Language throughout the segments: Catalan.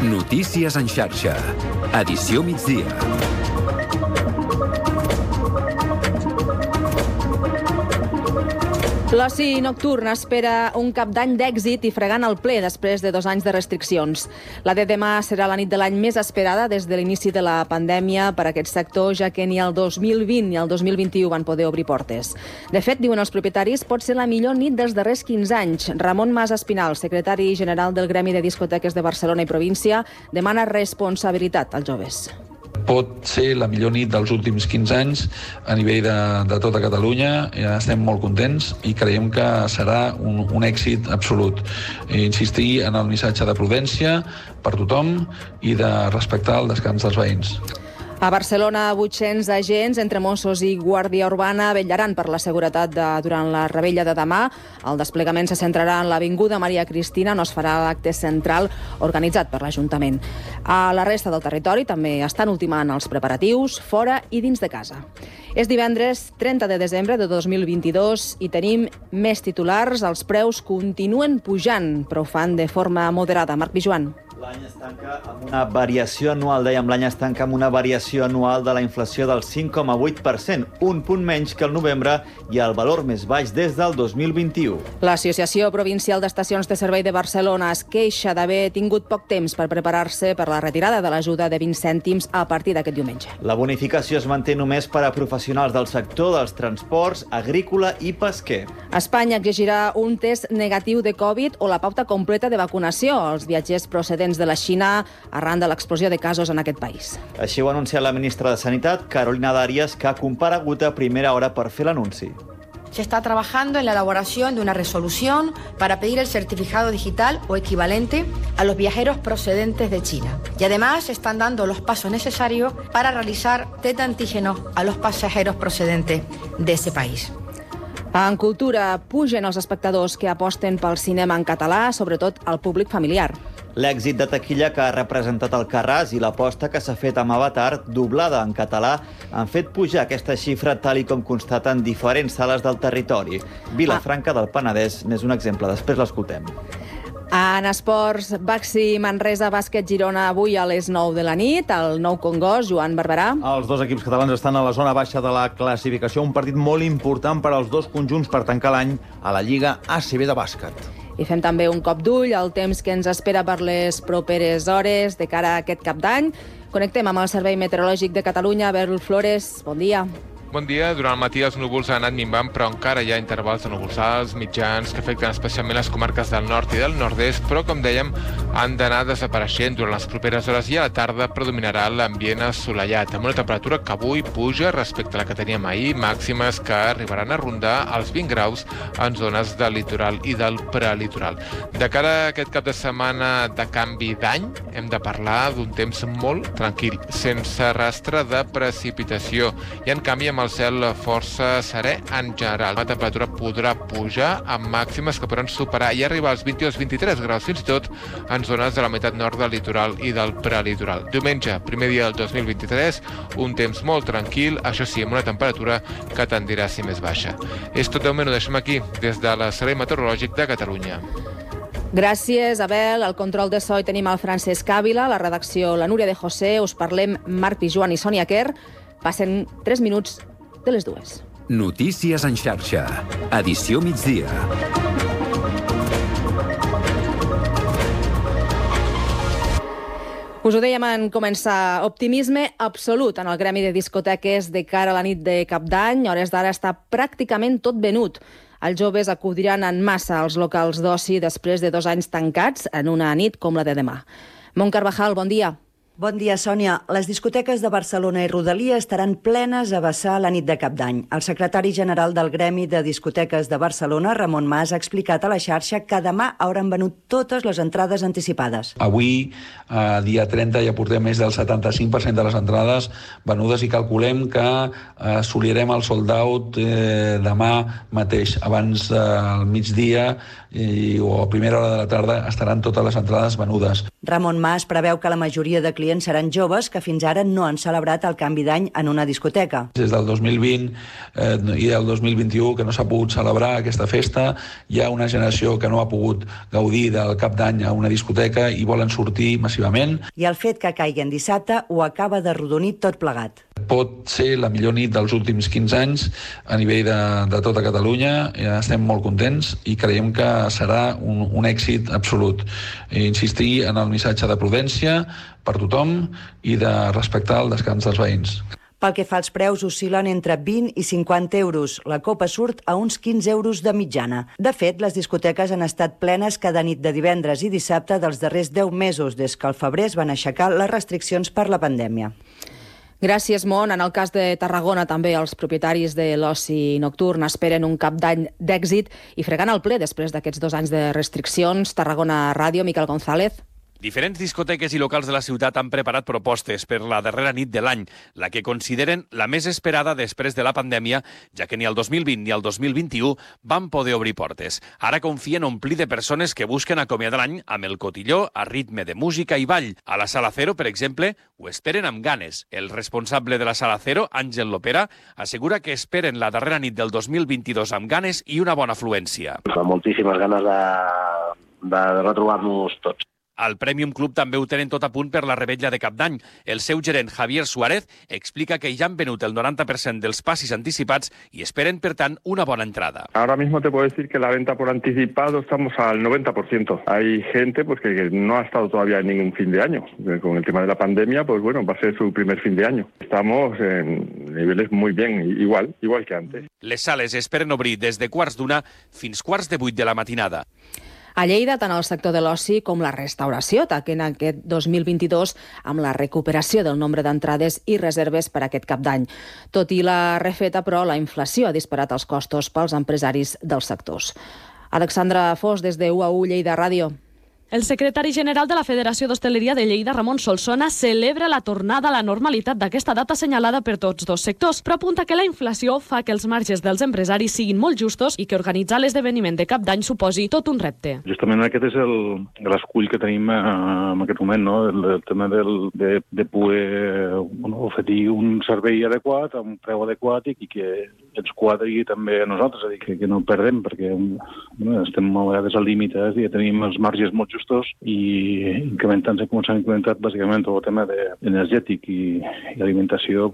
Notícies en xarxa. Edició migdia. L'oci nocturn espera un cap d'any d'èxit i fregant el ple després de 2 anys de restriccions. La de demà serà la nit de l'any més esperada des de l'inici de la pandèmia per a aquest sector, ja que ni el 2020 ni el 2021 van poder obrir portes. De fet, diuen els propietaris, pot ser la millor nit dels darrers 15 anys. Ramon Mas Espinal, secretari general del Gremi de Discoteques de Barcelona i província, demana responsabilitat als joves. Pot ser la millor nit dels últims 15 anys a nivell de tota Catalunya. Estem molt contents i creiem que serà un èxit absolut. Insistir en el missatge de prudència per tothom i de respectar el descans dels veïns. A Barcelona, 800 agents entre Mossos i Guàrdia Urbana vetllaran per la seguretat durant la revetlla de demà. El desplegament se centrarà en l'Avinguda Maria Cristina, on es farà l'acte central organitzat per l'Ajuntament. A la resta del territori també estan ultimant els preparatius, fora i dins de casa. És divendres 30 de desembre de 2022 i tenim més titulars. Els preus continuen pujant, però ho fan de forma moderada. Marc Pijuan. L'any es tanca amb una variació anual, l'any es tanca amb una variació anual de la inflació del 5,8%, un punt menys que el novembre i el valor més baix des del 2021. L'Associació Provincial d'Estacions de Servei de Barcelona es queixa d'haver tingut poc temps per preparar-se per la retirada de l'ajuda de 20 cèntims a partir d'aquest diumenge. La bonificació es manté només per a professionals del sector dels transports, agrícola i pesquer. Espanya exigirà un test negatiu de Covid o la pauta completa de vacunació als viatgers procedents de la Xina arran de l'explosió de casos en aquest país. Així ho ha anunciat la ministra de Sanitat, Carolina Darias, que ha comparegut a primera hora per fer l'anunci. Se está trabajando en la elaboración de una resolución para pedir el certificado digital o equivalente a los viajeros procedentes de China. Y además se están dando los pasos necesarios para realizar test de antígenos a los pasajeros procedentes de ese país. En cultura, pugen els espectadors que aposten pel cinema en català, sobretot el públic familiar. L'èxit de taquilla que ha representat el Carràs i l'aposta que s'ha fet amb Avatar, doblada en català, han fet pujar aquesta xifra tal i com constaten diferents sales del territori. Vilafranca del Penedès n'és un exemple. Després l'escoltem. En esports, Baxi Manresa, Bàsquet Girona, avui a les 9 de la nit, al Nou Congost, Joan Barberà. Els dos equips catalans estan a la zona baixa de la classificació, un partit molt important per als dos conjunts per tancar l'any a la Lliga ACB de bàsquet. I fem també un cop d'ull al temps que ens espera per les properes hores de cara a aquest cap d'any. Connectem amb el Servei Meteorològic de Catalunya. Berl Flores, bon dia. Bon dia. Durant el matí els núvols han anat minvant, però encara hi ha intervals de núvols alts, mitjans, que afecten especialment les comarques del nord i del nord-est, però, com dèiem, han d'anar desapareixent durant les properes hores i a la tarda predominarà l'ambient assolellat, amb una temperatura que avui puja respecte a la que teníem ahir, màximes que arribaran a rondar els 20 graus en zones del litoral i del prelitoral. De cara a aquest cap de setmana de canvi d'any, hem de parlar d'un temps molt tranquil, sense rastre de precipitació, i en canvi amb el cel força serè en general. La temperatura podrà pujar amb màximes que podran superar i arribar als 22-23 graus, fins i tot en zones de la meitat nord del litoral i del prelitoral. Diumenge, primer dia del 2023, un temps molt tranquil, això sí, amb una temperatura que tendirà a ser més baixa. És tot de moment, ho deixem aquí, des de la Servei Meteorològic de Catalunya. Gràcies, Abel. Al control de so hi tenim el Francesc Ávila, la redacció la Núria de José, us parlem Marc Pijuan i Sònia Quer. Passen 3 minuts de les 2. Notícies en xarxa. Edició migdia. Us ho dèiem en començar. Optimisme absolut en el Gremi de Discoteques de cara a la nit de Cap d'Any. A hores d'ara està pràcticament tot venut. Els joves acudiran en massa als locals d'oci després de 2 anys tancats en una nit com la de demà. Mont Carvajal, bon dia. Bon dia, Sònia. Les discoteques de Barcelona i Rodalia estaran plenes a vessar la nit de Cap d'Any. El secretari general del Gremi de Discoteques de Barcelona, Ramon Mas, ha explicat a la xarxa que demà hauran venut totes les entrades anticipades. Avui, dia 30, ja portem més del 75% de les entrades venudes i calculem que assolirem el sold out demà mateix. Abans del migdia o a primera hora de la tarda estaran totes les entrades venudes. Ramon Mas preveu que la majoria de clients seran joves que fins ara no han celebrat el canvi d'any en una discoteca. Des del 2020 i del 2021 que no s'ha pogut celebrar aquesta festa, hi ha una generació que no ha pogut gaudir del cap d'any a una discoteca i volen sortir massivament. I el fet que caigui en dissabte ho acaba d'arrodonir tot plegat. Pot ser la millor nit dels últims 15 anys a nivell de tota Catalunya. Estem molt contents i creiem que serà un èxit absolut. Insistir en el missatge de prudència per tothom i de respectar el descans dels veïns. Pel que fa als preus, oscil·len entre 20 i 50 euros. La copa surt a uns 15 euros de mitjana. De fet, les discoteques han estat plenes cada nit de divendres i dissabte dels darrers 10 mesos, des que al febrer es van aixecar les restriccions per la pandèmia. Gràcies, Mont. En el cas de Tarragona, també els propietaris de l'oci nocturn esperen un cap d'any d'èxit i fregant el ple després d'aquests 2 anys de restriccions. Tarragona Ràdio, Miquel González. Diferents discoteques i locals de la ciutat han preparat propostes per la darrera nit de l'any, la que consideren la més esperada després de la pandèmia, ja que ni el 2020 ni el 2021 van poder obrir portes. Ara confien omplir de persones que busquen acomiadar l'any amb el cotilló a ritme de música i ball. A la Sala Cero, per exemple, ho esperen amb ganes. El responsable de la Sala Cero, Àngel Lopera, assegura que esperen la darrera nit del 2022 amb ganes i una bona afluència. Moltíssimes ganes de retrobar-nos tots. Al Premium Club també ho tenen tot a punt per la revetlla de Cap d'Any. El seu gerent, Javier Suárez, explica que ja han venut el 90% dels passis anticipats i esperen, per tant, una bona entrada. Ahora mismo te puedo decir que la venta por anticipado estamos al 90%. Hay gente que no ha estado todavía en ningún fin de año. Con el tema de la pandemia, pues bueno, va a ser su primer fin de año. Estamos en niveles muy bien, igual que antes. Les sales esperen obrir des de 7:15 fins 7:45 de la matinada. A Lleida, tant el sector de l'oci com la restauració ataquen aquest 2022 amb la recuperació del nombre d'entrades i reserves per aquest cap d'any. Tot i la refeta, però, la inflació ha disparat els costos pels empresaris dels sectors. Alexandra Fos, des de UAU Lleida Ràdio. El secretari general de la Federació d'Hostaleria de Lleida, Ramon Solsona, celebra la tornada a la normalitat d'aquesta data assenyalada per tots dos sectors, però apunta que la inflació fa que els marges dels empresaris siguin molt justos i que organitzar l'esdeveniment de cap d'any suposi tot un repte. Justament aquest és l'escull que tenim en aquest moment, no? El tema de poder oferir un servei adequat, a un preu adequat i que ens quadri també a nosaltres, és a dir, que no perdem, perquè estem a vegades al límit i tenim els marges molt justos i com s'han incrementat bàsicament tot el tema energètic i alimentació,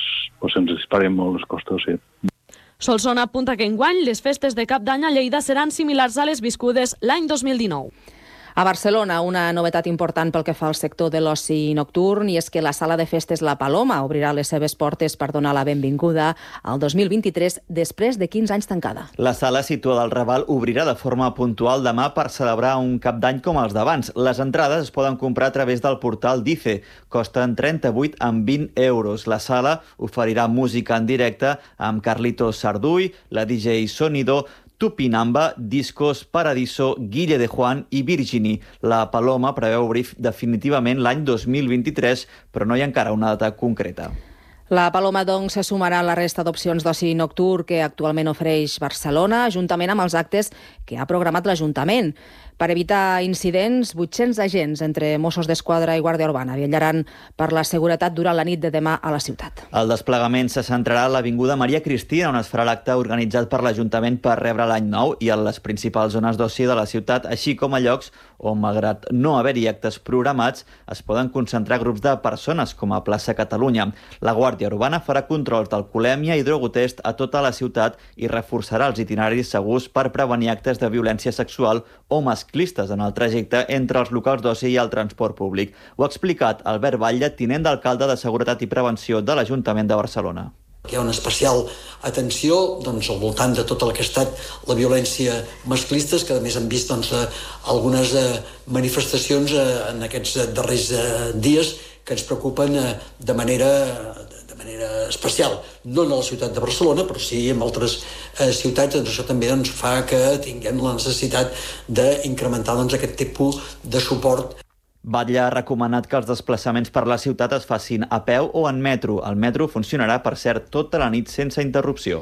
ens disparen molt els costos, sí. Solsona apunta que enguany les festes de cap d'any a Lleida seran similars a les viscudes l'any 2019. A Barcelona, una novetat important pel que fa al sector de l'oci nocturn, i és que la sala de festes La Paloma obrirà les seves portes per donar la benvinguda al 2023 després de 15 anys tancada. La sala situada al Raval obrirà de forma puntual demà per celebrar un cap d'any com els d'abans. Les entrades es poden comprar a través del portal DICE. Costen 38 amb 20 euros. La sala oferirà música en directe amb Carlitos Sarduy, la DJ Sonido, Tupinamba, Discos, Paradiso, Guille de Juan i Virginie. La Paloma preveu obrir definitivament l'any 2023, però no hi ha encara una data concreta. La Paloma, doncs, se sumarà a la resta d'opcions d'oci nocturn que actualment ofereix Barcelona, juntament amb els actes que ha programat l'Ajuntament. Per evitar incidents, 800 agents entre Mossos d'Esquadra i Guàrdia Urbana vetllaran per la seguretat durant la nit de demà a la ciutat. El desplegament se centrarà a l'Avinguda Maria Cristina, on es farà l'acte organitzat per l'Ajuntament per rebre l'any nou, i a les principals zones d'oci de la ciutat, així com a llocs on, malgrat no haver-hi actes programats, es poden concentrar grups de persones, com a Plaça Catalunya. La Guàrdia Urbana farà controls d'alcoholèmia i drogotest a tota la ciutat i reforçarà els itineraris segurs per prevenir actes de violència sexual o masclistes en el trajecte entre els locals d'oci i el transport públic. Ho ha explicat Albert Batlle, tinent d'alcalde de Seguretat i Prevenció de l'Ajuntament de Barcelona. Hi ha una especial atenció al voltant de tota la que ha estat la violència masclistes, que a més hem vist algunes manifestacions en aquests darrers dies que ens preocupen de manera especial, no en la ciutat de Barcelona, però sí en altres ciutats. Això també fa que tinguem la necessitat d'incrementar aquest tipus de suport. Batlle ha recomanat que els desplaçaments per la ciutat es facin a peu o en metro. El metro funcionarà, per cert, tota la nit sense interrupció.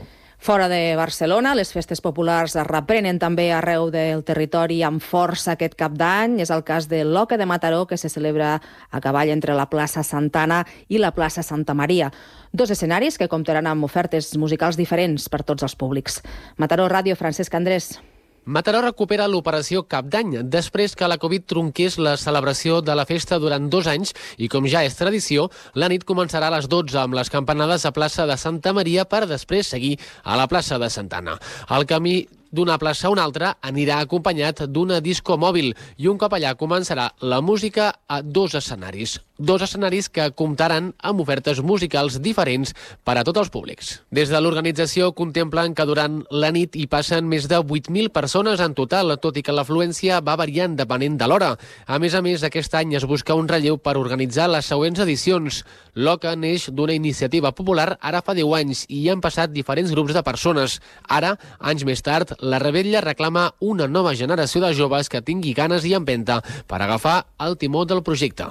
Fora de Barcelona, les festes populars es reprenen també arreu del territori amb força aquest cap d'any. És el cas de l'Oca de Mataró, que se celebra a cavall entre la plaça Santana i la plaça Santa Maria. Dos escenaris que comptaran amb ofertes musicals diferents per tots els públics. Mataró Ràdio, Francesc Andrés. Mataró recupera l'operació Cap d'Any, després que la Covid tronqués la celebració de la festa durant 2 anys i, com ja és tradició, la nit començarà a les 12 amb les campanades a plaça de Santa Maria per després seguir a la plaça de Santana. El camí d'una plaça a una altra anirà acompanyat d'una disco mòbil i un cop allà començarà la música a 2 escenaris. 2 escenaris que comptaran amb ofertes musicals diferents per a tots els públics. Des de l'organització contemplen que durant la nit hi passen més de 8.000 persones en total, tot i que l'afluència va variant depenent de l'hora. A més, aquest any es busca un relleu per organitzar les següents edicions. L'Oca neix d'una iniciativa popular ara fa 10 anys i hi han passat diferents grups de persones. Ara, anys més tard, la Rebetlla reclama una nova generació de joves que tingui ganes i empenta per agafar el timó del projecte.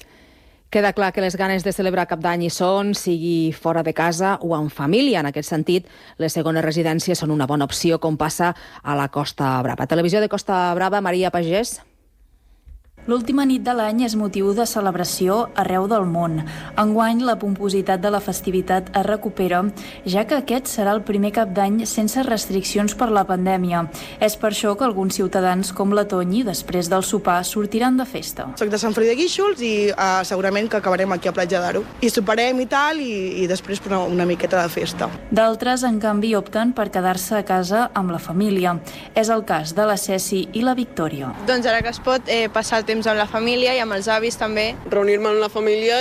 Queda clar que les ganes de celebrar Cap d'Any hi són, sigui fora de casa o en família. En aquest sentit, les segones residències són una bona opció, com passa a la Costa Brava. Televisió de Costa Brava, Maria Pagès. L'última nit de l'any és motiu de celebració arreu del món. Enguany, la pompositat de la festivitat es recupera, ja que aquest serà el primer Cap d'Any sense restriccions per la pandèmia. És per això que alguns ciutadans, com la Toñi, després del sopar, sortiran de festa. Soc de Sant Feliu de Guíxols i segurament que acabarem aquí a Platja d'Aro. I soparem i tal, i després una miqueta de festa. D'altres, en canvi, opten per quedar-se a casa amb la família. És el cas de la Ceci i la Victòria. Doncs ara que es pot passar el temps amb la família i amb els avis també. Reunir-me amb la família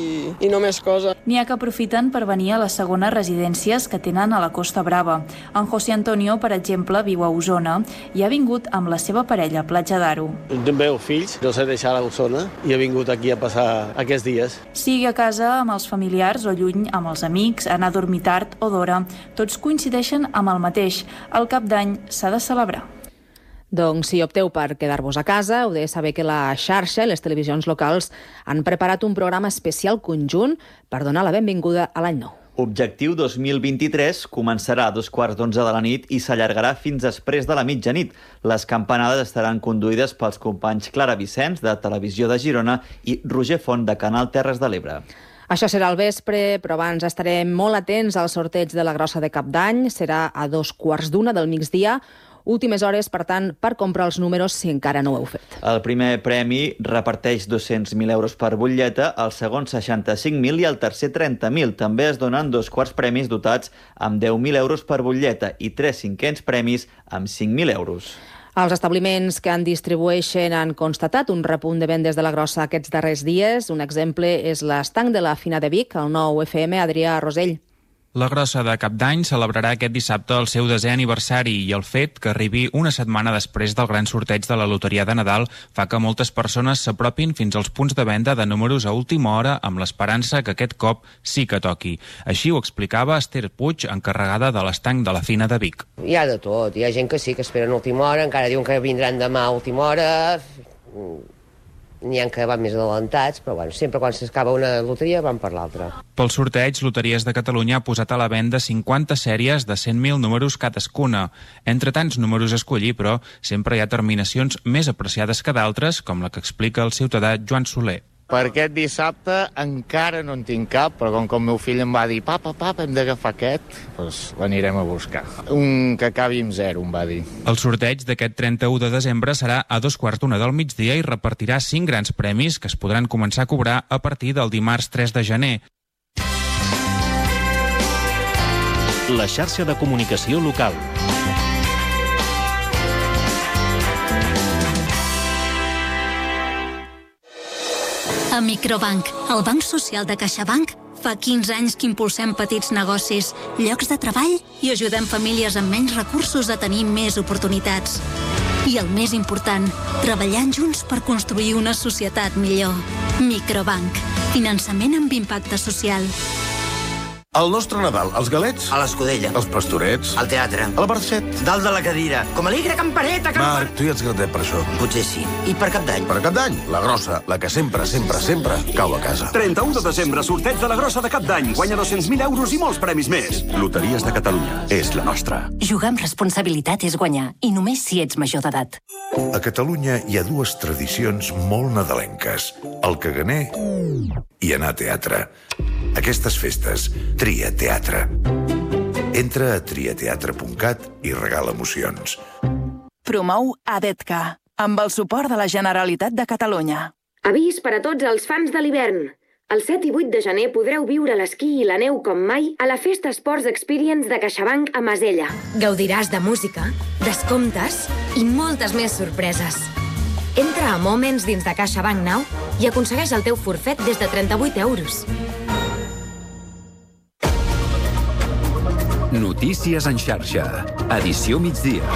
i no més cosa. N'hi ha que aprofiten per venir a les segones residències que tenen a la Costa Brava. En José Antonio, per exemple, viu a Osona i ha vingut amb la seva parella a Platja d'Aro. Tinc fills, no sé deixar a Osona i he vingut aquí a passar aquests dies. Sigui a casa amb els familiars o lluny amb els amics, anar a dormir tard o d'hora, tots coincideixen amb el mateix. El Cap d'Any s'ha de celebrar. Doncs si opteu per quedar-vos a casa, heu de saber que la xarxa i les televisions locals han preparat un programa especial conjunt per donar la benvinguda a l'any nou. Objectiu 2023 començarà a 2:15 de la nit i s'allargarà fins després de la mitjanit. Les campanades estaran conduïdes pels companys Clara Vicenç, de Televisió de Girona, i Roger Font, de Canal Terres de l'Ebre. Això serà al vespre, però abans estarem molt atents al sorteig de la grossa de Cap d'Any. Serà a 2:15 del migdia. Últimes hores, per tant, per comprar els números si encara no ho heu fet. El primer premi reparteix 200.000 euros per butlleta, el segon 65.000 i el tercer 30.000. També es donen 2 quarts premis dotats amb 10.000 euros per butlleta i 3 cinquens premis amb 5.000 euros. Els establiments que en distribueixen han constatat un repunt de vendes de la grossa aquests darrers dies. Un exemple és l'estanc de la Fina de Vic, el 9FM, Adrià Rosell. La grossa de Cap d'Any celebrarà aquest dissabte el seu 10è aniversari i el fet que arribi una setmana després del gran sorteig de la loteria de Nadal fa que moltes persones s'apropin fins als punts de venda de números a última hora amb l'esperança que aquest cop sí que toqui. Així ho explicava Esther Puig, encarregada de l'estanc de la Fina de Vic. Hi ha de tot. Hi ha gent que sí que esperen a última hora, encara diuen que vindran demà a última hora. N'hi ha que van més adelantats, però bueno, sempre quan s'acaba una loteria van per l'altra. Pel sorteig, Loteries de Catalunya ha posat a la venda 50 sèries de 100.000 números cadascuna. Entre tants números a escollir, però, sempre hi ha terminacions més apreciades que d'altres, com la que explica el ciutadà Joan Soler. Per aquest dissabte encara no en tinc cap, però com que el meu fill em va dir papa, hem d'agafar aquest, doncs l'anirem a buscar. Un que acabi amb 0, em va dir. El sorteig d'aquest 31 de desembre serà a 2:15 del migdia i repartirà 5 grans premis que es podran començar a cobrar a partir del dimarts 3 de gener. La xarxa de comunicació local. A Microbank, el banc social de CaixaBank, fa 15 anys que impulsem petits negocis, llocs de treball i ajudem famílies amb menys recursos a tenir més oportunitats. I el més important, treballant junts per construir una societat millor. Microbank, finançament amb impacte social. El nostre Nadal, els galets? A l'Escudella. Els pastorets? Al teatre. Al Barcet? Dalt de la cadira. Com a l'Igre Campaneta. Marc, tu ja ets grandet per això. Potser sí. I per Cap d'Any? Per Cap d'Any, la grossa, la que sempre cau a casa. 31 de desembre, sorteig de la grossa de Cap d'Any. Guanya 200.000 euros i molts premis més. Loteries de Catalunya. És la nostra. Jugar amb responsabilitat és guanyar, i només si ets major d'edat. A Catalunya hi ha dues tradicions molt nadalenques. El caganer i anar a teatre. Aquestes festes, tria teatre. Entra a triateatre.cat i regala emocions. Promou ADETCA, amb el suport de la Generalitat de Catalunya. Avís per a tots els fans de l'hivern. El 7 i 8 de gener podreu viure l'esquí i la neu com mai a la Festa Sports Experience de CaixaBank a Masella. Gaudiràs de música, descomptes i moltes més sorpreses. Entra a Moments dins de CaixaBank Now i aconsegueix el teu forfet des de 38 euros. Notícies en xarxa. Edició migdia.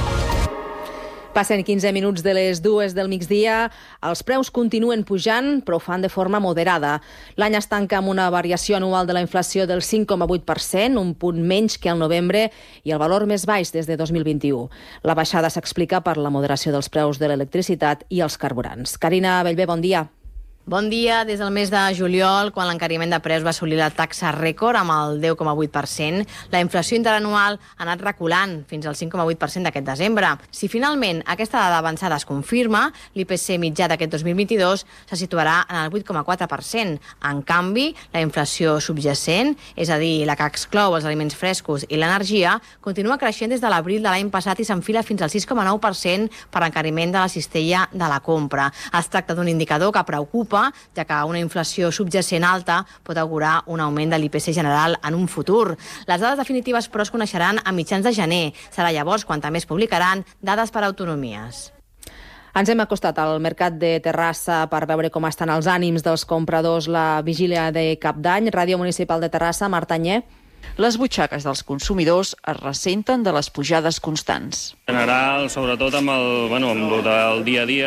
Passen 15 minuts de les 2 del migdia. Els preus continuen pujant, però ho fan de forma moderada. L'any es tanca amb una variació anual de la inflació del 5,8%, un punt menys que al novembre, i el valor més baix des de 2021. La baixada s'explica per la moderació dels preus de l'electricitat i els carburants. Carina Bellver, bon dia. Bon dia. Des del mes de juliol, quan l'encariment de preus va assolir la taxa rècord amb el 10,8%, la inflació interanual ha anat reculant fins al 5,8% d'aquest desembre. Si finalment aquesta dada avançada es confirma, l'IPC mitjà d'aquest 2022 se situarà en el 8,4%. En canvi, la inflació subjacent, és a dir, la que exclou els aliments frescos i l'energia, continua creixent des de l'abril de l'any passat i s'enfila fins al 6,9% per encariment de la cistella de la compra. Es tracta d'un indicador que preocupa, ja que una inflació subjacent alta pot augurar un augment de l'IPC general en un futur. Les dades definitives, però, es coneixeran a mitjans de gener. Serà llavors quan també es publicaran dades per autonomies. Ens hem acostat al mercat de Terrassa per veure com estan els ànims dels compradors la vigília de Cap d'Any. Ràdio Municipal de Terrassa, Marta Anyé. Les butxaques dels consumidors es ressenten de les pujades constants. En general, sobretot amb el del dia a dia,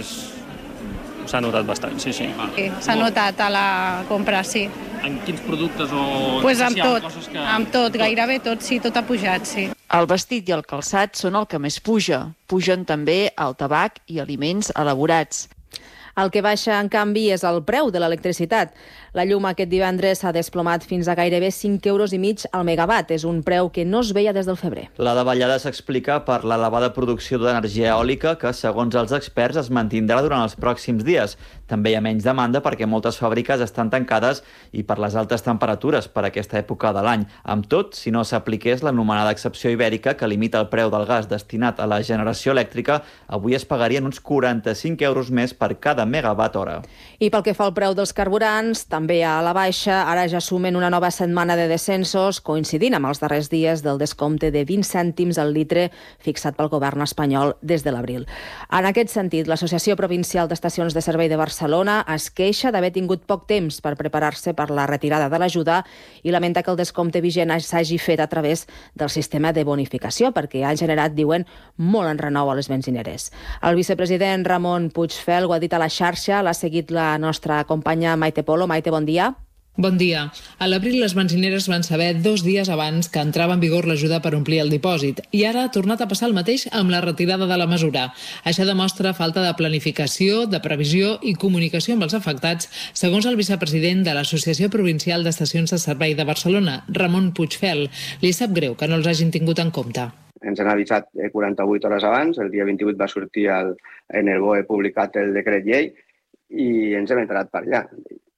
s'ha notat bastant, sí. S'ha notat a la compra, sí. En quins productes o... Pues amb tot, gairebé tot, sí, tot ha pujat, sí. El vestit i el calçat són el que més puja. Pugen també el tabac i aliments elaborats. El que baixa, en canvi, és el preu de l'electricitat. La llum aquest divendres s'ha desplomat fins a gairebé 5,5 euros al megawatt. És un preu que no es veia des del febrer. La davallada s'explica per l'elevada producció d'energia eòlica que, segons els experts, es mantindrà durant els pròxims dies. També hi ha menys demanda perquè moltes fàbriques estan tancades i per les altes temperatures per aquesta època de l'any. Amb tot, si no s'apliqués l'anomenada excepció ibèrica que limita el preu del gas destinat a la generació elèctrica, avui es pagarien uns 45 euros més per cada megawatt hora. I pel que fa al preu dels carburants, també a la baixa. Ara ja sumen una nova setmana de descensos, coincidint amb els darrers dies del descompte de 20 cèntims al litre fixat pel govern espanyol des de l'abril. En aquest sentit, l'Associació Provincial d'Estacions de Servei de Barcelona es queixa d'haver tingut poc temps per preparar-se per la retirada de l'ajuda i lamenta que el descompte vigent s'hagi fet a través del sistema de bonificació, perquè ha generat, diuen, molt enrenou a les benzineres. El vicepresident Ramon Puigfel ho ha dit a la xarxa, l'ha seguit la nostra companya Maite Polo. Maite, bon dia. Bon dia. A l'abril les benzineres van saber 2 dies abans que entrava en vigor l'ajuda per omplir el dipòsit i ara ha tornat a passar el mateix amb la retirada de la mesura. Això demostra falta de planificació, de previsió i comunicació amb els afectats, segons el vicepresident de l'Associació Provincial d'Estacions de Servei de Barcelona, Ramon Puigfel. Li sap greu que no els hagin tingut en compte. Ens han avisat 48 hores abans, el dia 28 va sortir en el BOE publicat el decret llei i ens hem enterat per allà.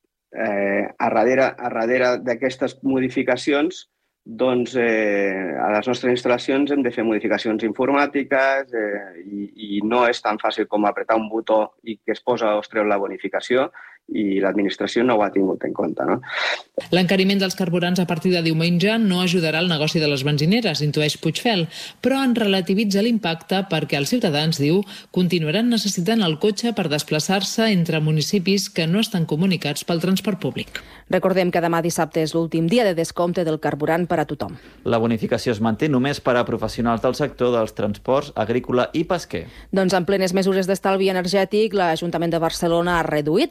A darrere d'aquestes modificacions, doncs, a les nostres instal·lacions hem de fer modificacions informàtiques i no és tan fàcil com apretar un botó i que es posa o es treu la bonificació i l'administració no ho ha tingut en compte, no? L'encariment dels carburants a partir de diumenge no ajudarà al negoci de les benzineres, intueix Puigfel, però en relativitza l'impacte perquè els ciutadans, diu, continuaran necessitant el cotxe per desplaçar-se entre municipis que no estan comunicats pel transport públic. Recordem que demà dissabte és l'últim dia de descompte del carburant per a tothom. La bonificació es manté només per a professionals del sector dels transports, agrícola i pesquer. Doncs en plenes mesures d'estalvi energètic, l'Ajuntament de Barcelona ha reduït la factura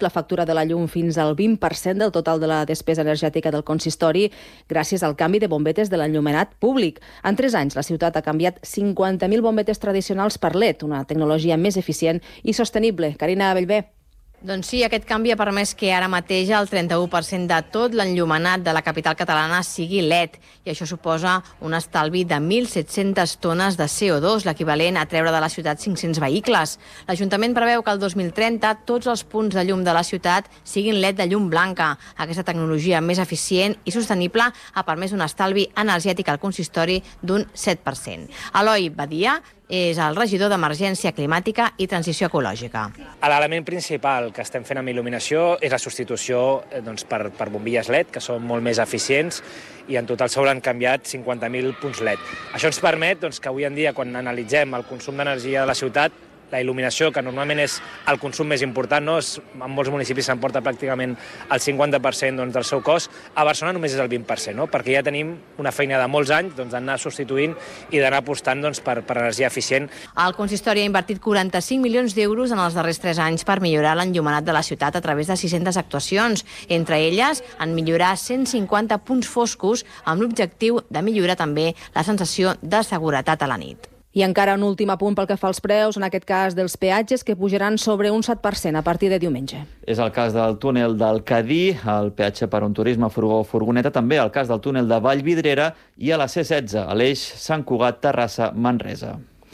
de la llum fins al 20% del total de la despesa energètica del consistori gràcies al canvi de bombetes de l'enllumenat públic. En 3 anys, la ciutat ha canviat 50.000 bombetes tradicionals per LED, una tecnologia més eficient i sostenible. Carina Bellver. Doncs sí, aquest canvi ha permès que ara mateix el 31% de tot l'enllumenat de la capital catalana sigui LED, i això suposa un estalvi de 1.700 tones de CO2, l'equivalent a treure de la ciutat 500 vehicles. L'Ajuntament preveu que el 2030 tots els punts de llum de la ciutat siguin LED de llum blanca. Aquesta tecnologia més eficient i sostenible ha permès un estalvi energètic al consistori d'un 7%. Eloi Badia és el regidor d'Emergència Climàtica i Transició Ecològica. L'element principal que estem fent amb il·luminació és la substitució per bombilles LED, que són molt més eficients, i en total s'hauran canviat 50.000 punts LED. Això ens permet que avui en dia, quan analitzem el consum d'energia de la ciutat, la il·luminació, que normalment és el consum més important, en molts municipis s'emporta pràcticament el 50% del seu cost, a Barcelona només és el 20%, perquè ja tenim una feina de molts anys d'anar substituint i d'anar apostant per energia eficient. El consistori ha invertit 45 milions d'euros en els darrers 3 anys per millorar l'enllumenat de la ciutat a través de 600 actuacions, entre elles en millorar 150 punts foscos amb l'objectiu de millorar també la sensació de seguretat a la nit. I encara un últim apunt pel que fa als preus, en aquest cas dels peatges, que pujaran sobre un 7% a partir de diumenge. És el cas del túnel del Cadí, el peatge per un turisme furgó o furgoneta, també el cas del túnel de Vallvidrera i a la C16, a l'eix Sant Cugat-Terrassa-Manresa.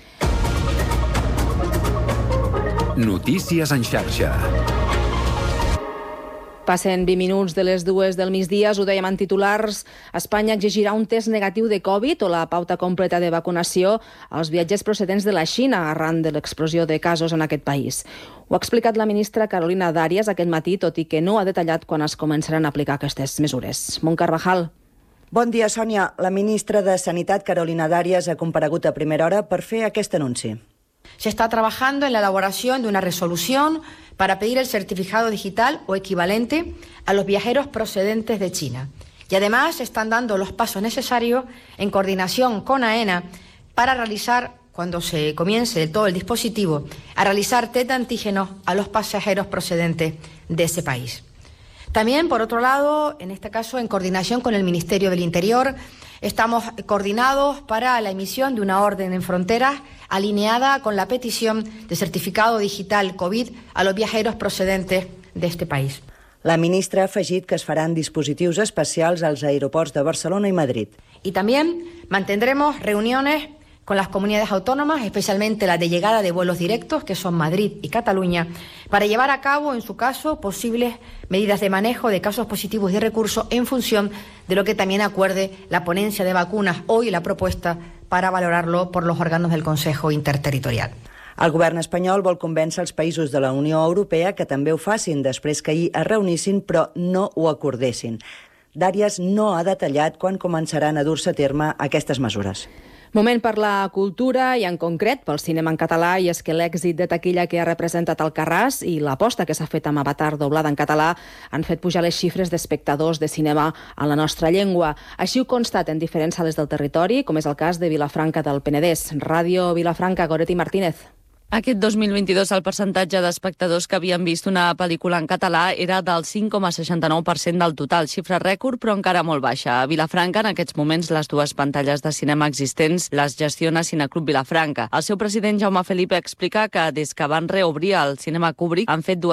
Notícies en xarxa. Passen 20 minuts de les 2 del migdia, ho dèiem en titulars. Espanya exigirà un test negatiu de Covid o la pauta completa de vacunació als viatgers procedents de la Xina arran de l'explosió de casos en aquest país. Ho ha explicat la ministra Carolina Darias aquest matí, tot i que no ha detallat quan es començaran a aplicar aquestes mesures. Montcarvajal. Bon dia, Sònia. La ministra de Sanitat, Carolina Darias, ha comparegut a primera hora per fer aquest anunci. Se está trabajando en la elaboración de una resolución para pedir el certificado digital o equivalente a los viajeros procedentes de China. Y además se están dando los pasos necesarios en coordinación con AENA para realizar, cuando se comience todo el dispositivo, a realizar test de antígenos a los pasajeros procedentes de ese país. También, por otro lado, en este caso, en coordinación con el Ministerio del Interior, estamos coordinados para la emisión de una orden en fronteras alineada con la petición de certificado digital COVID a los viajeros procedentes de este país. La ministra ha afegit que es faran dispositius especials als aeroports de Barcelona y Madrid. Y también mantendremos reuniones con las comunidades autónomas, especialmente las de llegada de vuelos directos, que son Madrid y Cataluña, para llevar a cabo, en su caso, posibles medidas de manejo de casos positivos y recursos en función de lo que también acuerde la ponencia de vacunas hoy, la propuesta para valorarlo por los órganos del Consejo Interterritorial. El govern espanyol vol convèncer els països de la Unió Europea que també ho facin després que ahir es reunissin però no ho acordessin. Darias no ha detallat quan començaran a dur-se a terme aquestes mesures. Moment per la cultura i, en concret, pel cinema en català, i és que l'èxit de taquilla que ha representat Alcarràs i l'aposta que s'ha fet amb Avatar doblada en català han fet pujar les xifres d'espectadors de cinema en la nostra llengua. Així ho constaten diferents sales del territori, com és el cas de Vilafranca del Penedès. Ràdio Vilafranca, Goretti Martínez. Aquest 2022 el percentatge d'espectadors que havien vist una pel·lícula en català era del 5,69% del total, xifra rècord però encara molt baixa. A Vilafranca, en aquests moments, les 2 pantalles de cinema existents les gestiona Cineclub Vilafranca. El seu president, Jaume Felipe, explica que des que van reobrir el cinema Kubrick han fet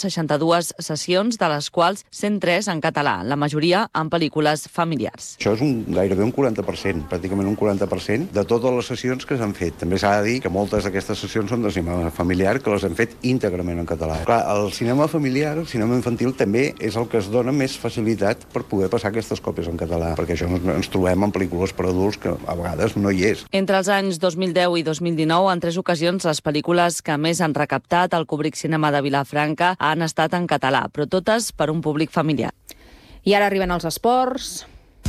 262 sessions, de les quals 103 en català, la majoria en pel·lícules familiars. Això és gairebé un 40%, pràcticament un 40% de totes les sessions que s'han fet. També s'ha de dir que moltes d'aquestes sessions són de cinema familiar, que les hem fet íntegrament en català. Clar, el cinema familiar, el cinema infantil, també és el que es dona més facilitat per poder passar aquestes còpies en català, perquè això ens trobem en pel·lícules per adults que a vegades no hi és. Entre els anys 2010 i 2019, en 3 ocasions, les pel·lícules que més han recaptat al Kubrick Cinema de Vilafranca han estat en català, però totes per un públic familiar. I ara arriben els esports.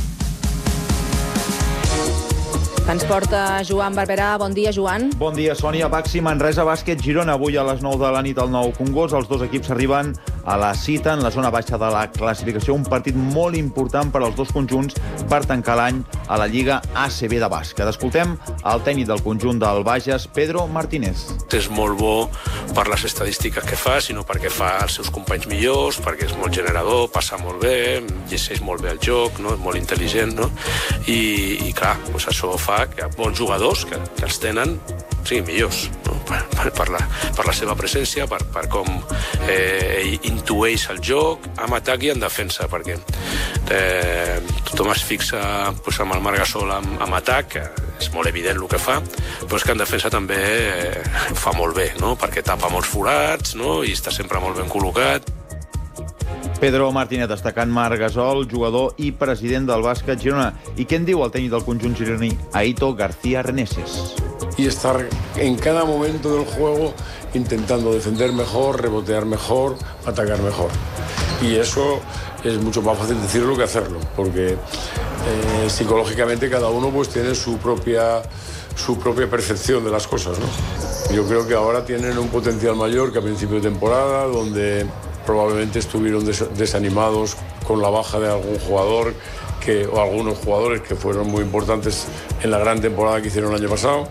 Que ens porta Joan Barberà. Bon dia, Joan. Bon dia, Sònia. Baxi Manresa Bàsquet Girona. Avui a les 9 de la nit al Nou Congost. Els 2 equips arriben a la cita en la zona baixa de la classificació, un partit molt important per als dos conjunts per tancar l'any a la Lliga ACB de bàsquet. Escoltem el tècnic del conjunt del Bages, Pedro Martínez. És molt bo per les estadístiques que fa, sinó perquè fa els seus companys millors, perquè és molt generador, passa molt bé, llegeix molt bé el joc, no? És molt intel·ligent, no? I clar, doncs això fa que bons jugadors que els tenen siguin millors, no? per la seva presència, per com intueix el joc, en atac i en defensa, perquè tothom es fixa amb el Marc Gasol en atac, que és molt evident el que fa, però és que en defensa també ho fa molt bé, no? Perquè tapa molts forats, no? I està sempre molt ben col·locat. Pedro Martínez destacant Marc Gasol, jugador i president del bàsquet Girona. I què en diu el tècnic del conjunt gironí, Aito García Reneses? Y estar en cada momento del juego intentando defender mejor, rebotear mejor, atacar mejor. Y eso es mucho más fácil decirlo que hacerlo, porque psicológicamente cada uno pues tiene su propia percepción de las cosas, ¿no? Yo creo que ahora tienen un potencial mayor que a principio de temporada, donde probablemente estuvieron desanimados con la baja de algún jugador o algunos jugadores que fueron muy importantes en la gran temporada que hicieron el año pasado.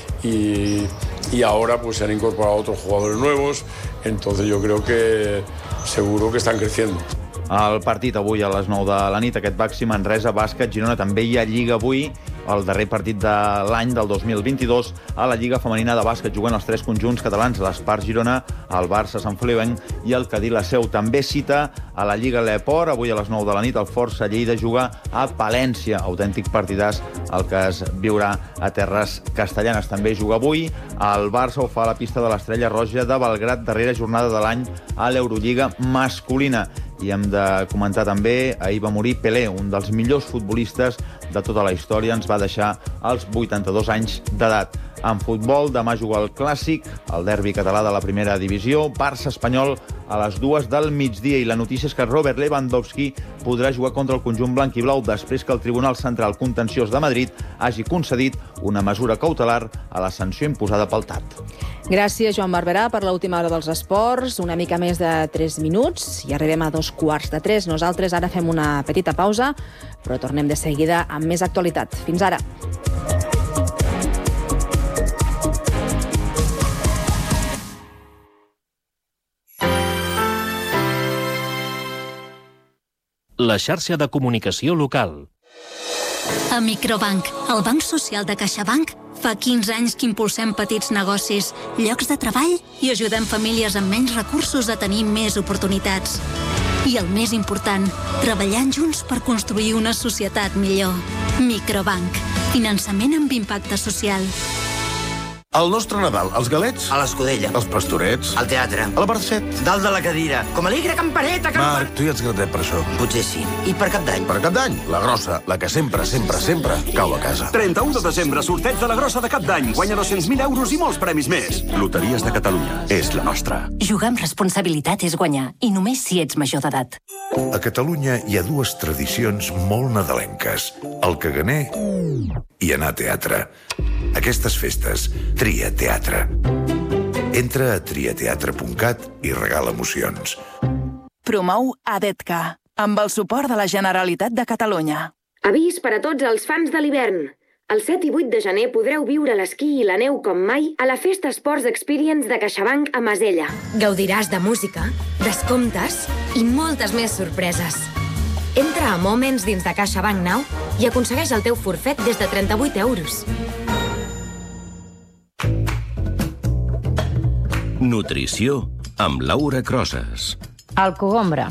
Y ahora pues se han incorporado otros jugadores nuevos, entonces yo creo que seguro que están creciendo. El partit avui a les 9 de la nit, aquest Baxi Manresa Bàsquet Girona. També hi ha Lliga avui, el darrer partit de l'any del 2022 a la Lliga Femenina de Bàsquet. Juguen els tres conjunts catalans, l'Espart Girona, el Barça Sant Feliuenc i el Cadí La Seu. També cita a la Lliga L'Eport, avui a les 9 de la nit, el Força Lleida juga a Palència. Autèntic partidàs el que es viurà a terres castellanes. També juga avui, el Barça ho fa a la pista de l'Estrella Roja de Belgrat, darrera jornada de l'any a l'Eurolliga masculina. I hem de comentar també, ahir va morir Pelé, un dels millors futbolistes de tota la història, ens va deixar als 82 anys d'edat. En futbol, demà juga el Clàssic, el derbi català de la primera divisió, Barça-Espanyol a les 2 del migdia, i la notícia és que Robert Lewandowski podrà jugar contra el conjunt blanc i blau després que el Tribunal Central Contenciós de Madrid hagi concedit una mesura cautelar a la sanció imposada pel TAT. Gràcies, Joan Barberà, per l'última hora dels esports. Una mica més de 3 minuts i arribem a 2:15. Nosaltres ara fem una petita pausa, però tornem de seguida amb més actualitat. Fins ara. La xarxa de comunicació local. A Microbank, el banc social de CaixaBank, fa 15 anys que impulsem petits negocis, llocs de treball i ajudem famílies amb menys recursos a tenir més oportunitats. I el més important, treballant junts per construir una societat millor. Microbank, finançament amb impacte social. El nostre Nadal, els galets? A l'Escudella. Els pastorets? Al teatre. A la Barcet? Dalt de la cadira. Com alegre campaneta, Marc, tu ja ets gratet per això. Potser sí. I per Cap d'Any? Per Cap d'Any, la grossa, la que sempre, sempre, sempre cau a casa. 31 de desembre, sorteig de la grossa de Cap d'Any. Guanya 200.000 euros i molts premis més. Loteries de Catalunya. És la nostra. Jugar amb responsabilitat és guanyar, i només si ets major d'edat. A Catalunya hi ha dues tradicions molt nadalenques, el caganer i anar a teatre. Aquestes festes, tria teatre. Entra a triateatre.cat i regala emocions. Promou ADETCA, amb el suport de la Generalitat de Catalunya. Avís per a tots els fans de l'hivern. El 7 i 8 de gener podreu viure l'esquí i la neu com mai a la Festa Sports Experience de CaixaBank a Masella. Gaudiràs de música, descomptes i moltes més sorpreses. Entra a Moments dins de CaixaBank Now i aconsegueix el teu forfet des de 38 euros. Nutrició amb Laura Crosas. El cogombre.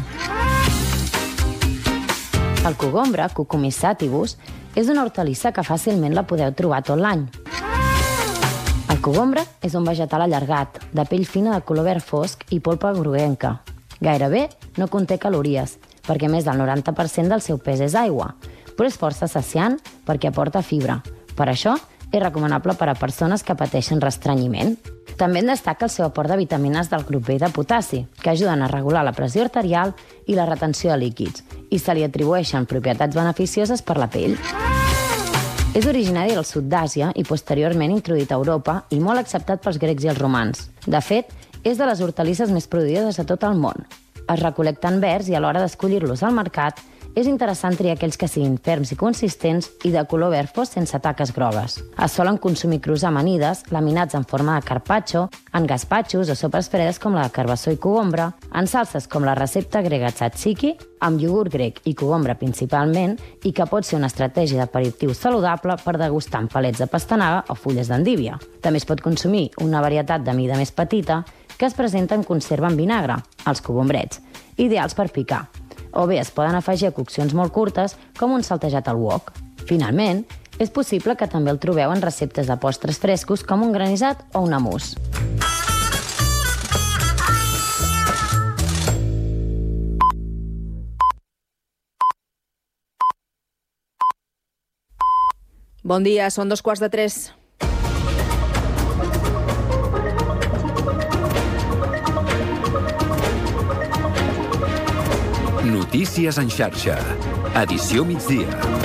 El cogombre, Cucumis sativus, és una hortalissa que fàcilment la podeu trobar tot l'any. El cogombre és un vegetal allargat, de pell fina de color verd fosc i polpa groguenca. Gairebé no conté calories, perquè més del 90% del seu pes és aigua, però és força saciant perquè aporta fibra. Per això, és recomanable per a persones que pateixen restrenyiment. També en destaca el seu aport de vitamines del grup B i de potassi, que ajuden a regular la pressió arterial i la retenció de líquids, i se li atribueixen propietats beneficioses per la pell. És originari del sud d'Àsia i posteriorment introduït a Europa i molt acceptat pels grecs i els romans. De fet, és de les hortalisses més produïdes a tot el món. es recol·lecten verds i a l'hora d'escollir-los al mercat és interessant triar aquells que siguin ferms i consistents i de color verd fosc sense taques grogues. Es solen consumir crus amanides, laminats en forma de carpaccio, en gaspatxos o sopes fredes com la de carbassó i cogombre, en salses com la recepta grega tzatziki, amb iogurt grec i cogombre principalment, i que pot ser una estratègia d'aperitiu saludable per degustar amb palets de pastanaga o fulles d'endívia. També es pot consumir una varietat de mida més petita que es presenta en conserva en vinagre, els cogombrets, ideals per picar. O bé es poden afegir a coccions molt curtes, com un saltejat al wok. Finalment, és possible que també el trobeu en receptes de postres frescos com un granissat o un hummus. Bon dia, són 2:45. Notícies en xarxa. Edició migdia.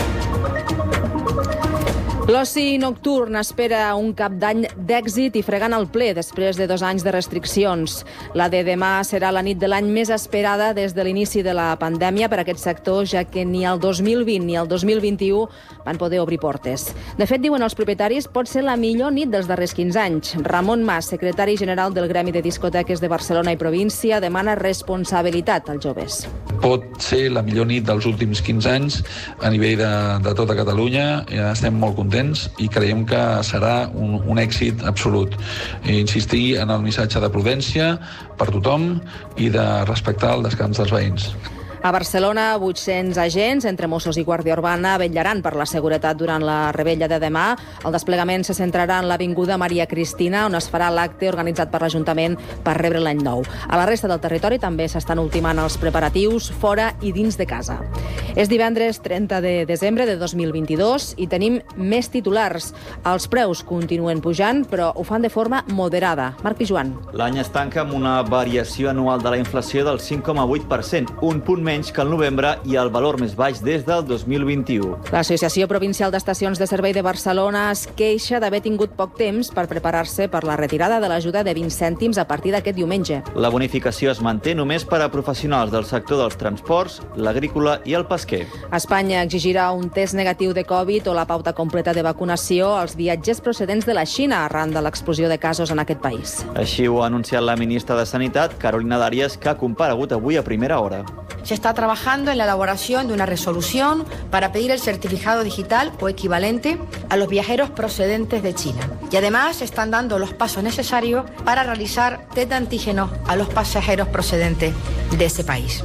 L'oci nocturn espera un cap d'any d'èxit i fregant el ple després de 2 anys de restriccions. La de demà serà la nit de l'any més esperada des de l'inici de la pandèmia per a aquest sector, ja que ni el 2020 ni el 2021 van poder obrir portes. De fet, diuen els propietaris, pot ser la millor nit dels darrers 15 anys. Ramon Mas, secretari general del Gremi de Discoteques de Barcelona i província, demana responsabilitat als joves. Pot ser la millor nit dels últims 15 anys a nivell de tota Catalunya. Estem molt contents i creiem que serà un èxit absolut. Insistir en el missatge de prudència per tothom i de respectar el descans dels veïns. A Barcelona, 800 agents, entre Mossos i Guàrdia Urbana, vetllaran per la seguretat durant la revetlla de demà. El desplegament se centrarà en l'Avinguda Maria Cristina, on es farà l'acte organitzat per l'Ajuntament per rebre l'any nou. A la resta del territori també s'estan ultimant els preparatius fora i dins de casa. És divendres 30 de desembre de 2022 i tenim més titulars. Els preus continuen pujant, però ho fan de forma moderada. Marc Pijuan. L'any es tanca amb una variació anual de la inflació del 5,8%, un punt menys que el novembre i el valor més baix des del 2021. L'Associació Provincial d'Estacions de Servei de Barcelona es queixa d'haver tingut poc temps per preparar-se per la retirada de l'ajuda de 20 cèntims a partir d'aquest diumenge. La bonificació es manté només per a professionals del sector dels transports, l'agrícola i el pesquer. Espanya exigirà un test negatiu de Covid o la pauta completa de vacunació als viatgers procedents de la Xina arran de l'explosió de casos en aquest país. Així ho ha anunciat la ministra de Sanitat, Carolina Darias, que ha comparegut avui a primera hora. Se está trabajando en la elaboración de una resolución para pedir el certificado digital o equivalente a los viajeros procedentes de China. Y además se están dando los pasos necesarios para realizar test de antígenos a los pasajeros procedentes de ese país.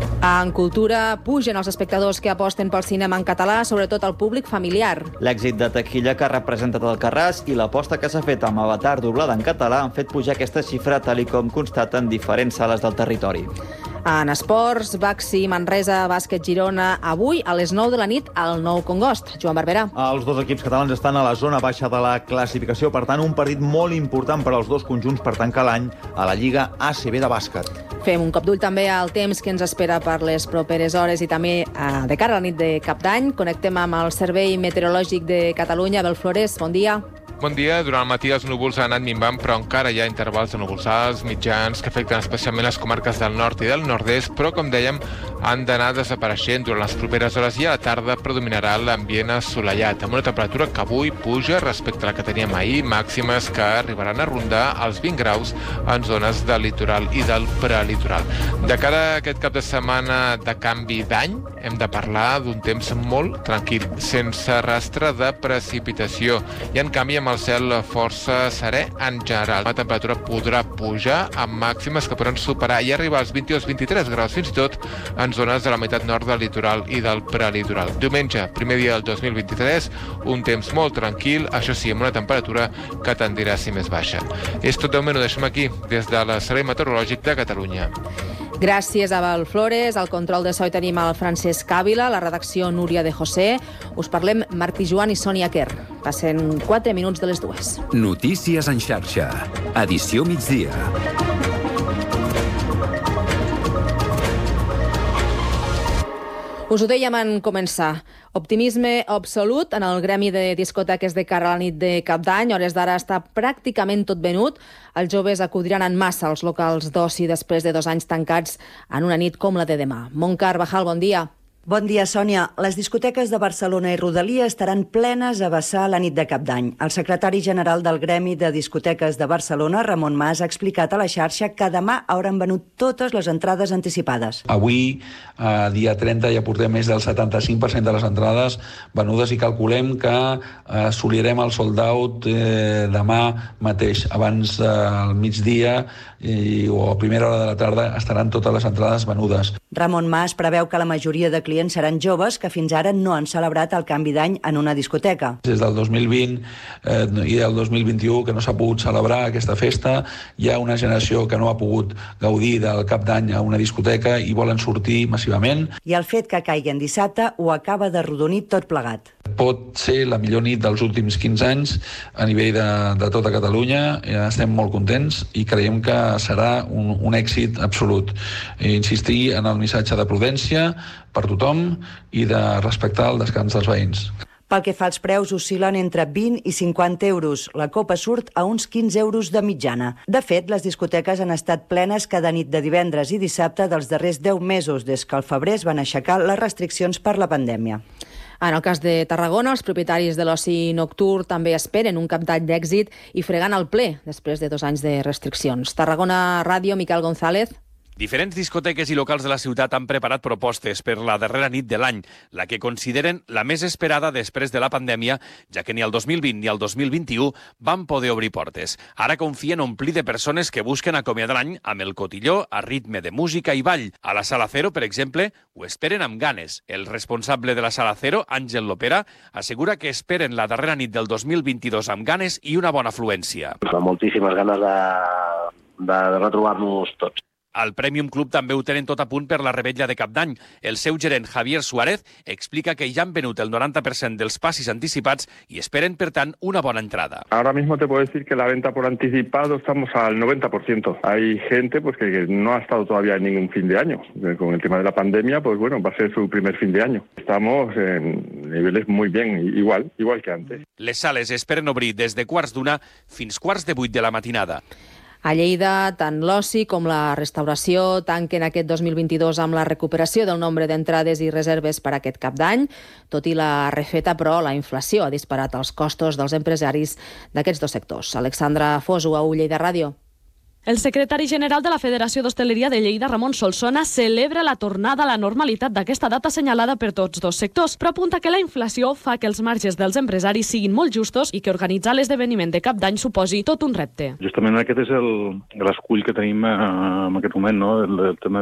En cultura, pugen els espectadors que aposten pel cinema en català, sobretot el públic familiar. L'èxit de taquilla que ha representat Alcarràs i l'aposta que s'ha fet amb Avatar doblada en català han fet pujar aquesta xifra tal com constaten diferents sales del territori. En esports, Baxi, Manresa, Bàsquet Girona, avui a les 9 de la nit al Nou Congost. Joan Barberà. Els dos equips catalans estan a la zona baixa de la classificació, per tant, un partit molt important per als dos conjunts per tancar l'any a la Lliga ACB de bàsquet. Fem un cop d'ull també al temps que ens espera per les properes hores i també de cara a la nit de Cap d'Any. Connectem amb el Servei Meteorològic de Catalunya. Abel Flores, bon dia. Bon dia. Durant el matí els núvols han anat minvant, però encara hi ha intervals de núvols alts, mitjans, que afecten especialment les comarques del nord i del nord-est, però, com dèiem, han d'anar desapareixent. Durant les properes hores i a la tarda predominarà l'ambient assolellat, amb una temperatura que avui puja respecte a la que teníem ahir, màximes que arribaran a rondar els 20 graus en zones del litoral i del prelitoral. De cara a aquest cap de setmana de canvi d'any, hem de parlar d'un temps molt tranquil, sense rastre de precipitació, i en canvi amb el cel força serè en general. La temperatura podrà pujar amb màximes que poden superar i arribar als 22-23 graus, fins i tot en zones de la meitat nord del litoral i del prelitoral. Diumenge, primer dia del 2023, un temps molt tranquil, això sí, amb una temperatura que tendirà a ser més baixa. És tot de moment, ho deixem aquí, des de la Servei Meteorològic de Catalunya. Gràcies, Abel Flores. Al control de so hi tenim el Francesc Ávila, la redacció Núria de José. Us parlem Marc Pijuan i Sònia Quer. Passen 4 minuts de les 2. Notícies en xarxa. Edició migdia. Us ho dèiem en començar. Optimisme absolut en el gremi de discoteques de cara a la nit de Cap d'Any. A hores d'ara està pràcticament tot venut. Els joves acudiran en massa als locals d'oci després de 2 anys tancats en una nit com la de demà. Montcar Bajal, bon dia. Bon dia, Sònia. Les discoteques de Barcelona i Rodalia estaran plenes a vessar la nit de Cap d'Any. El secretari general del Gremi de Discoteques de Barcelona, Ramon Mas, ha explicat a la xarxa que demà hauran venut totes les entrades anticipades. Avui, dia 30, ja portem més del 75% de les entrades venudes i calculem que assolirem el sold out demà mateix. Abans del migdia o a primera hora de la tarda estaran totes les entrades venudes. Ramon Mas preveu que la majoria de clients seran joves que fins ara no han celebrat el canvi d'any en una discoteca. Des del 2020 i del 2021 que no s'ha pogut celebrar aquesta festa, hi ha una generació que no ha pogut gaudir del cap d'any a una discoteca i volen sortir massivament. I el fet que caigui en dissabte ho acaba d'arrodonir tot plegat. Pot ser la millor nit dels últims 15 anys a nivell de tota Catalunya. Estem molt contents i creiem que serà un èxit absolut. Insistir en el missatge de prudència per tothom i de respectar el descans dels veïns. Pel que fa als preus, oscil·len entre 20 i 50 euros. La copa surt a uns 15 euros de mitjana. De fet, les discoteques han estat plenes cada nit de divendres i dissabte dels darrers 10 mesos, des que al febrer es van aixecar les restriccions per la pandèmia. En el cas de Tarragona, els propietaris de l'oci nocturn també esperen un cap d'any d'èxit i fregant el ple després de 2 anys de restriccions. Tarragona Ràdio, Miquel González. Diferents discoteques i locals de la ciutat han preparat propostes per la darrera nit de l'any, la que consideren la més esperada després de la pandèmia, ja que ni el 2020 ni el 2021 van poder obrir portes. Ara confien omplir de persones que busquen acomiadar l'any amb el cotilló a ritme de música i ball. A la Sala Cero, per exemple, ho esperen amb ganes. El responsable de la Sala Cero, Àngel Lopera, assegura que esperen la darrera nit del 2022 amb ganes i una bona afluència. Moltíssimes ganes de retrobar-nos tots. Al Premium Club també ho tenen tot a punt per la revetlla de Cap d'Any. El seu gerent, Javier Suárez, explica que ya han venut el 90% dels passis anticipats i esperen, per tant, una bona entrada. Ahora mismo te puedo decir que la venta por anticipado estamos al 90%. Hay gente que no ha estado todavía en ningún fin de año. Con el tema de la pandemia, pues bueno, va a ser su primer fin de año. Estamos en niveles muy bien, igual que antes. Les sales esperen obrir des de 7:15 fins 7:45 de la matinada. A Lleida, tant l'oci com la restauració tanquen aquest 2022 amb la recuperació del nombre d'entrades i reserves per a aquest cap d'any. Tot i la refeta, però, la inflació ha disparat els costos dels empresaris d'aquests dos sectors. Alexandra Fosu, a Lleida Ràdio. El secretari general de la Federació d'Hostaleria de Lleida, Ramon Solsona, celebra la tornada a la normalitat d'aquesta data assenyalada per tots dos sectors, però apunta que la inflació fa que els marges dels empresaris siguin molt justos i que organitzar l'esdeveniment de cap d'any suposi tot un repte. Justament aquest és l'escull que tenim en aquest moment, no? El tema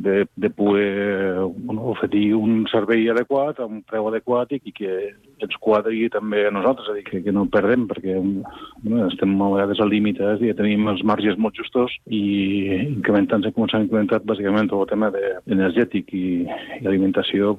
de poder oferir un servei adequat, a un preu adequat i que ens quadri també a nosaltres, és a dir, que no perdem, perquè estem a vegades al límit i tenim els marges molt justos i començant a incrementar bàsicament tot el tema energètic i alimentació,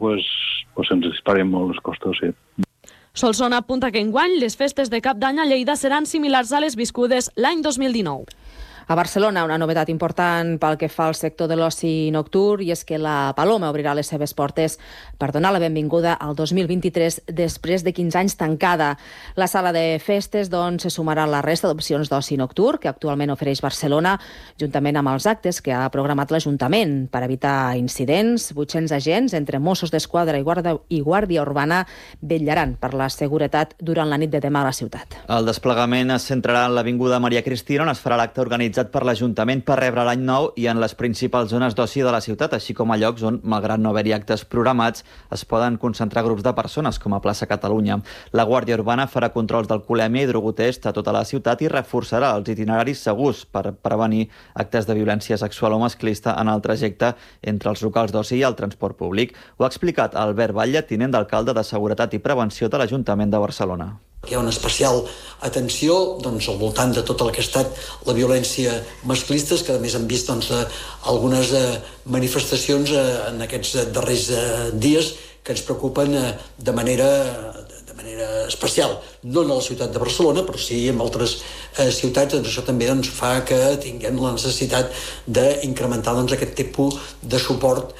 ens disparen molt els costos, sí. Solsona apunta que enguany les festes de cap d'any a Lleida seran similars a les viscudes l'any 2019. A Barcelona, una novetat important pel que fa al sector de l'oci nocturn i és que la Paloma obrirà les seves portes per donar la benvinguda al 2023 després de 15 anys tancada. La sala de festes, doncs, se sumarà a la resta d'opcions d'oci nocturn que actualment ofereix Barcelona, juntament amb els actes que ha programat l'Ajuntament. Per evitar incidents, 800 agents, entre Mossos d'Esquadra i Guàrdia Urbana, vetllaran per la seguretat durant la nit de demà a la ciutat. El desplegament es centrarà en l'Avinguda Maria Cristina, on es farà l'acte organitzat per l'Ajuntament per rebre l'any nou i en les principals zones d'oci de la ciutat, així com a llocs on, malgrat no haver-hi actes programats, es poden concentrar grups de persones, com a Plaça Catalunya. La Guàrdia Urbana farà controls d'alcoholèmia i drogotest a tota la ciutat i reforçarà els itineraris segurs per prevenir actes de violència sexual o masclista en el trajecte entre els locals d'oci i el transport públic. Ho ha explicat Albert Batlle, tinent d'alcalde de Seguretat i Prevenció de l'Ajuntament de Barcelona. Hi ha una especial atenció al voltant de tot el que ha estat la violència masclista, que a més hem vist algunes manifestacions en aquests darrers dies que ens preocupen de manera especial, no en la ciutat de Barcelona, però sí en altres ciutats. Això també fa que tinguem la necessitat d'incrementar aquest tipus de suport.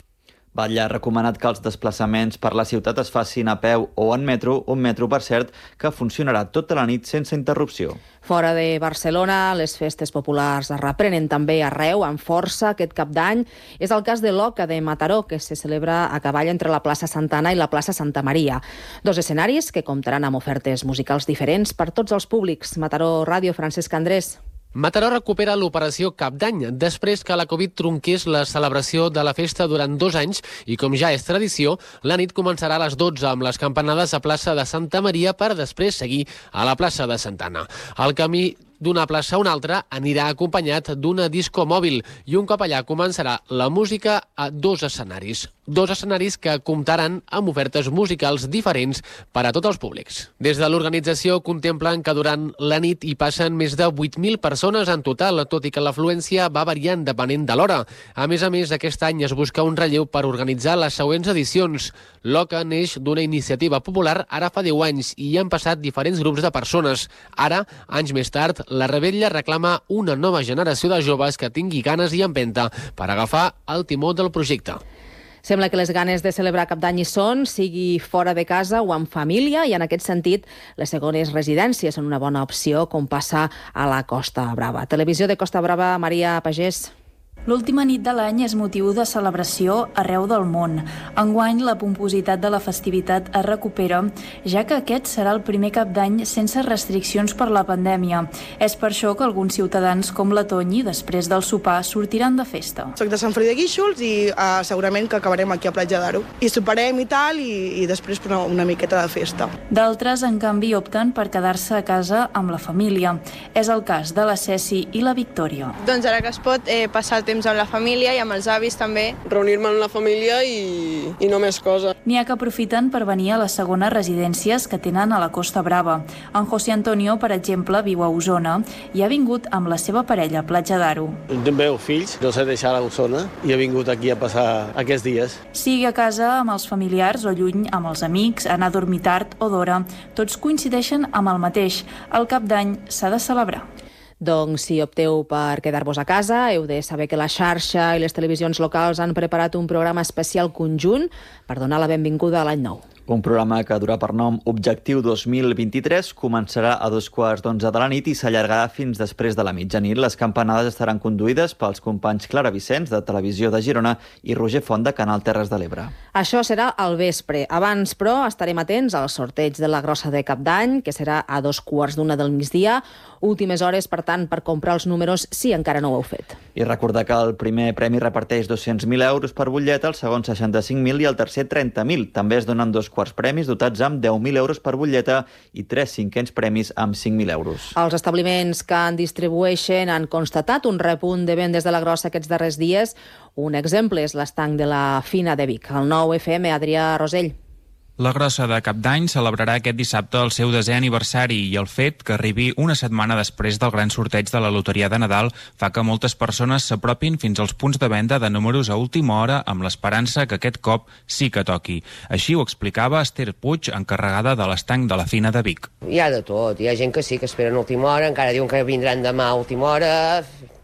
Batlle ha recomanat que els desplaçaments per la ciutat es facin a peu o en metro, un metro, per cert, que funcionarà tota la nit sense interrupció. Fora de Barcelona, les festes populars es reprenen també arreu, amb força, aquest cap d'any. És el cas de l'Oca de Mataró, que se celebra a cavall entre la plaça Santa Anna i la plaça Santa Maria. Dos escenaris que comptaran amb ofertes musicals diferents per tots els públics. Mataró Ràdio, Francesc Andrés. Mataró recupera l'operació Cap d'Any, després que la Covid tronqués la celebració de la festa durant 2 anys i, com ja és tradició, la nit començarà a les 12 amb les campanades a plaça de Santa Maria per després seguir a la plaça de Santa Anna. El camí d'una plaça a una altra anirà acompanyat d'una disco mòbil i un cop allà començarà la música a 2 escenaris. 2 escenaris que comptaran amb ofertes musicals diferents per a tots els públics. Des de l'organització contemplen que durant la nit hi passen més de 8.000 persones en total, tot i que l'afluència va variant depenent de l'hora. A més, aquest any es busca un relleu per organitzar les següents edicions. L'Oca neix d'una iniciativa popular ara fa 10 anys i hi han passat diferents grups de persones. Ara, anys més tard, la Revetlla reclama una nova generació de joves que tingui ganes i empenta per agafar el timó del projecte. Sembla que les ganes de celebrar Cap d'Any hi són, sigui fora de casa o amb família, i en aquest sentit les segones residències són una bona opció, com passa a la Costa Brava. Televisió de Costa Brava, Maria Pagès. L'última nit de l'any és motiu de celebració arreu del món. Enguany, la pompositat de la festivitat es recupera, ja que aquest serà el primer Cap d'Any sense restriccions per la pandèmia. És per això que alguns ciutadans, com la Toñi, després del sopar, sortiran de festa. Soc de Sant Feliu de Guíxols i segurament que acabarem aquí a Platja d'Aro. I soparem i tal, i després una miqueta de festa. D'altres, en canvi, opten per quedar-se a casa amb la família. És el cas de la Ceci i la Victòria. Doncs ara que es pot passar el temps amb la família i amb els avis també. Reunir-me amb la família i no més cosa. N'hi ha que aprofiten per venir a les segones residències que tenen a la Costa Brava. En José Antonio, per exemple, viu a Osona i ha vingut amb la seva parella a Platja d'Aro. També fills, no sé deixar a Osona i he vingut aquí a passar aquests dies. Sigui a casa amb els familiars o lluny amb els amics, anar a dormir tard o d'hora, tots coincideixen amb el mateix. El Cap d'Any s'ha de celebrar. Doncs si opteu per quedar-vos a casa, heu de saber que la xarxa i les televisions locals han preparat un programa especial conjunt per donar la benvinguda a l'any nou. Un programa que durà per nom Objectiu 2023 començarà a 11:15 de la nit i s'allargarà fins després de la mitjanit. Les campanades estaran conduïdes pels companys Clara Vicenç, de Televisió de Girona, i Roger Font, de Canal Terres de l'Ebre. Això serà al vespre. Abans, però, estarem atents al sorteig de la grossa de Cap d'Any, que serà a 2:15 del migdia. Últimes hores, per tant, per comprar els números si encara no ho heu fet. I recordar que el primer premi reparteix 200.000 euros per butlleta, el segon 65.000 i el tercer 30.000. També es donen 2 quarts premis dotats amb 10.000 euros per butlleta i 3 cinquens premis amb 5.000 euros. Els establiments que en distribueixen han constatat un repunt de vendes de la grossa aquests darrers dies. Un exemple és l'estanc de la Fina de Vic. El 9FM, Adrià Rosell. La grossa de Cap d'Any celebrarà aquest dissabte el seu 10è aniversari i el fet que arribi una setmana després del gran sorteig de la loteria de Nadal fa que moltes persones s'apropin fins als punts de venda de números a última hora amb l'esperança que aquest cop sí que toqui. Així ho explicava Esther Puig, encarregada de l'estanc de la Fina de Vic. Hi ha de tot. Hi ha gent que sí que esperen a última hora, encara diuen que vindran demà a última hora.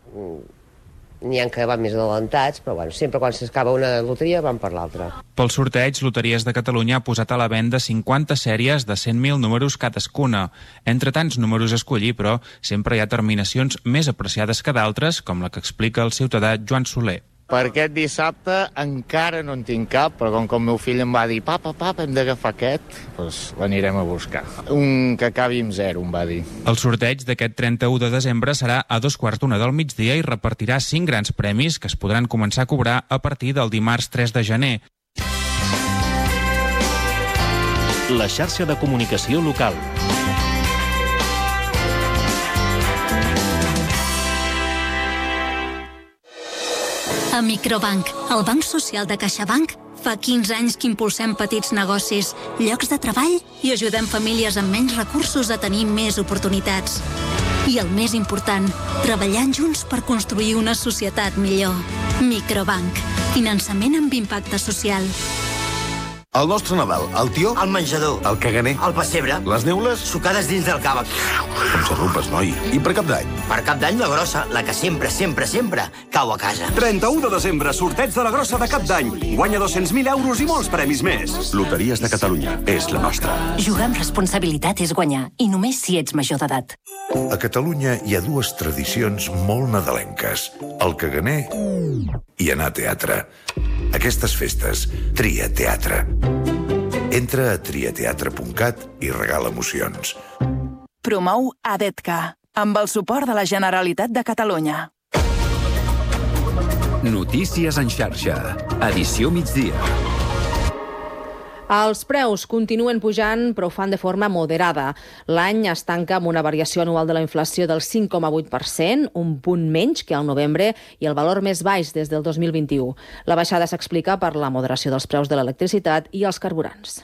N'hi ha que van més adelantats, però bueno, sempre quan s'acaba una loteria van per l'altra. Pel sorteig, Loteries de Catalunya ha posat a la venda 50 sèries de 100.000 números cadascuna. Entre tants números a escollir, però, sempre hi ha terminacions més apreciades que d'altres, com la que explica el ciutadà Joan Soler. Per aquest dissabte encara no en tinc cap, però com que el meu fill em va dir papa, hem d'agafar aquest, doncs l'anirem a buscar. Un que acabi amb 0, em va dir. El sorteig d'aquest 31 de desembre serà a 2:15 del migdia i repartirà 5 grans premis que es podran començar a cobrar a partir del dimarts 3 de gener. La xarxa de comunicació local. A Microbank, el banc social de CaixaBank, fa 15 anys que impulsem petits negocis, llocs de treball i ajudem famílies amb menys recursos a tenir més oportunitats. I el més important, treballant junts per construir una societat millor. Microbank, finançament amb impacte social. El nostre Nadal, el tió, el menjador, el caganer, el pessebre, les neules, sucades dins del cava. Com s'arrupes, noi. I per Cap d'Any? Per Cap d'Any la grossa, la que sempre, sempre, sempre cau a casa. 31 de desembre, sorteig de la grossa de Cap d'Any. Guanya 200.000 euros i molts premis més. Loteries de Catalunya, és la nostra. Jugar amb responsabilitat és guanyar, i només si ets major d'edat. A Catalunya hi ha dues tradicions molt nadalenques, el caganer i anar a teatre. Aquestes festes, tria teatre. Entra a triateatre.cat i regala emocions. Promou ADETCA, amb el suport de la Generalitat de Catalunya. Notícies en xarxa. Edició migdia. Els preus continuen pujant, però ho fan de forma moderada. L'any es tanca amb una variació anual de la inflació del 5,8%, un punt menys que al novembre i el valor més baix des del 2021. La baixada s'explica per la moderació dels preus de l'electricitat i els carburants.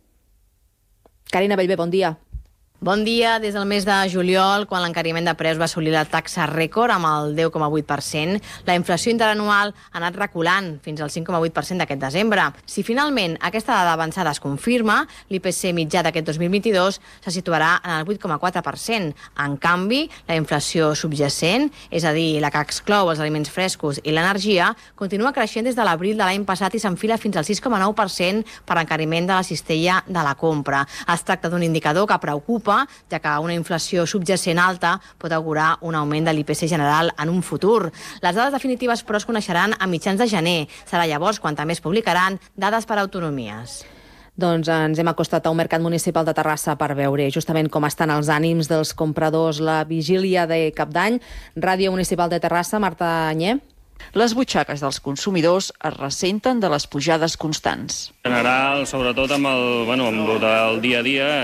Carina Bellver, bon dia. Bon dia. Des del mes de juliol, quan l'encariment de preus va assolir la taxa rècord amb el 10,8%, la inflació interanual ha anat reculant fins al 5,8% d'aquest desembre. Si finalment aquesta dada avançada es confirma, l'IPC mitjà d'aquest 2022 se situarà en el 8,4%. En canvi, la inflació subjacent, és a dir, la que exclou els aliments frescos i l'energia, continua creixent des de l'abril de l'any passat i s'enfila fins al 6,9% per l'encariment de la cistella de la compra. Es tracta d'un indicador que preocupa, ja que una inflació subjacent alta pot augurar un augment de l'IPC general en un futur. Les dades definitives, però, es coneixeran a mitjans de gener. Serà llavors quan també es publicaran dades per autonomies. Doncs ens hem acostat a un mercat municipal de Terrassa per veure justament com estan els ànims dels compradors la vigília de Cap d'Any. Ràdio Municipal de Terrassa, Marta Anyé. Les butxaques dels consumidors es ressenten de les pujades constants. En general, sobretot amb el dia a dia,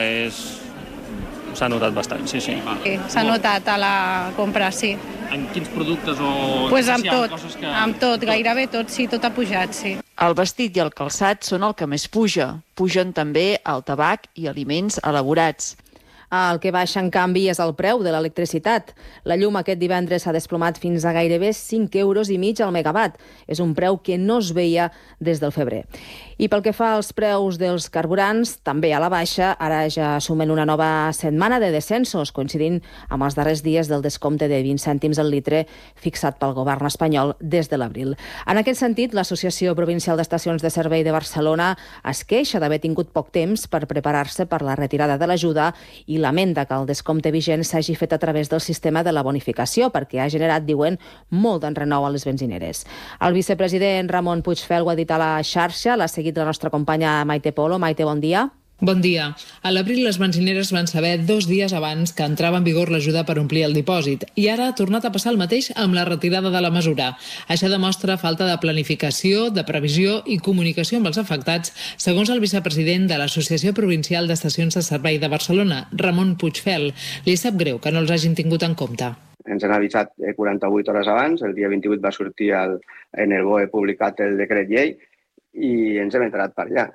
s'ha notat bastant, sí. S'ha notat a la compra, sí. En quins productes o... Pues amb tot, gairebé tot, sí, tot ha pujat, sí. El vestit i el calçat són el que més puja. Pugen també el tabac i aliments elaborats. El que baixa, en canvi, és el preu de l'electricitat. La llum aquest divendres s'ha desplomat fins a gairebé 5,5 euros al megawatt. És un preu que no es veia des del febrer. I pel que fa als preus dels carburants, també a la baixa, ara ja sumen una nova setmana de descensos, coincidint amb els darrers dies del descompte de 20 cèntims al litre fixat pel govern espanyol des de l'abril. En aquest sentit, l'Associació Provincial d'Estacions de Servei de Barcelona es queixa d'haver tingut poc temps per preparar-se per la retirada de l'ajuda i lamenta que el descompte vigent s'hagi fet a través del sistema de la bonificació, perquè ha generat, diuen, molt d'enrenou a les benzineres. El vicepresident Ramon Puigfel ho ha dit a la xarxa, l'ha seguit la nostra companya Maite Polo. Maite, bon dia. Bon dia. A l'abril les benzineres van saber 2 dies abans que entrava en vigor l'ajuda per omplir el dipòsit i ara ha tornat a passar el mateix amb la retirada de la mesura. Això demostra falta de planificació, de previsió i comunicació amb els afectats, segons el vicepresident de l'Associació Provincial d'Estacions de Servei de Barcelona, Ramon Puigfel. Li sap greu que no els hagin tingut en compte. Ens han avisat 48 hores abans, el dia 28 va sortir en el BOE publicat el decret llei i ens hem entrat per allà.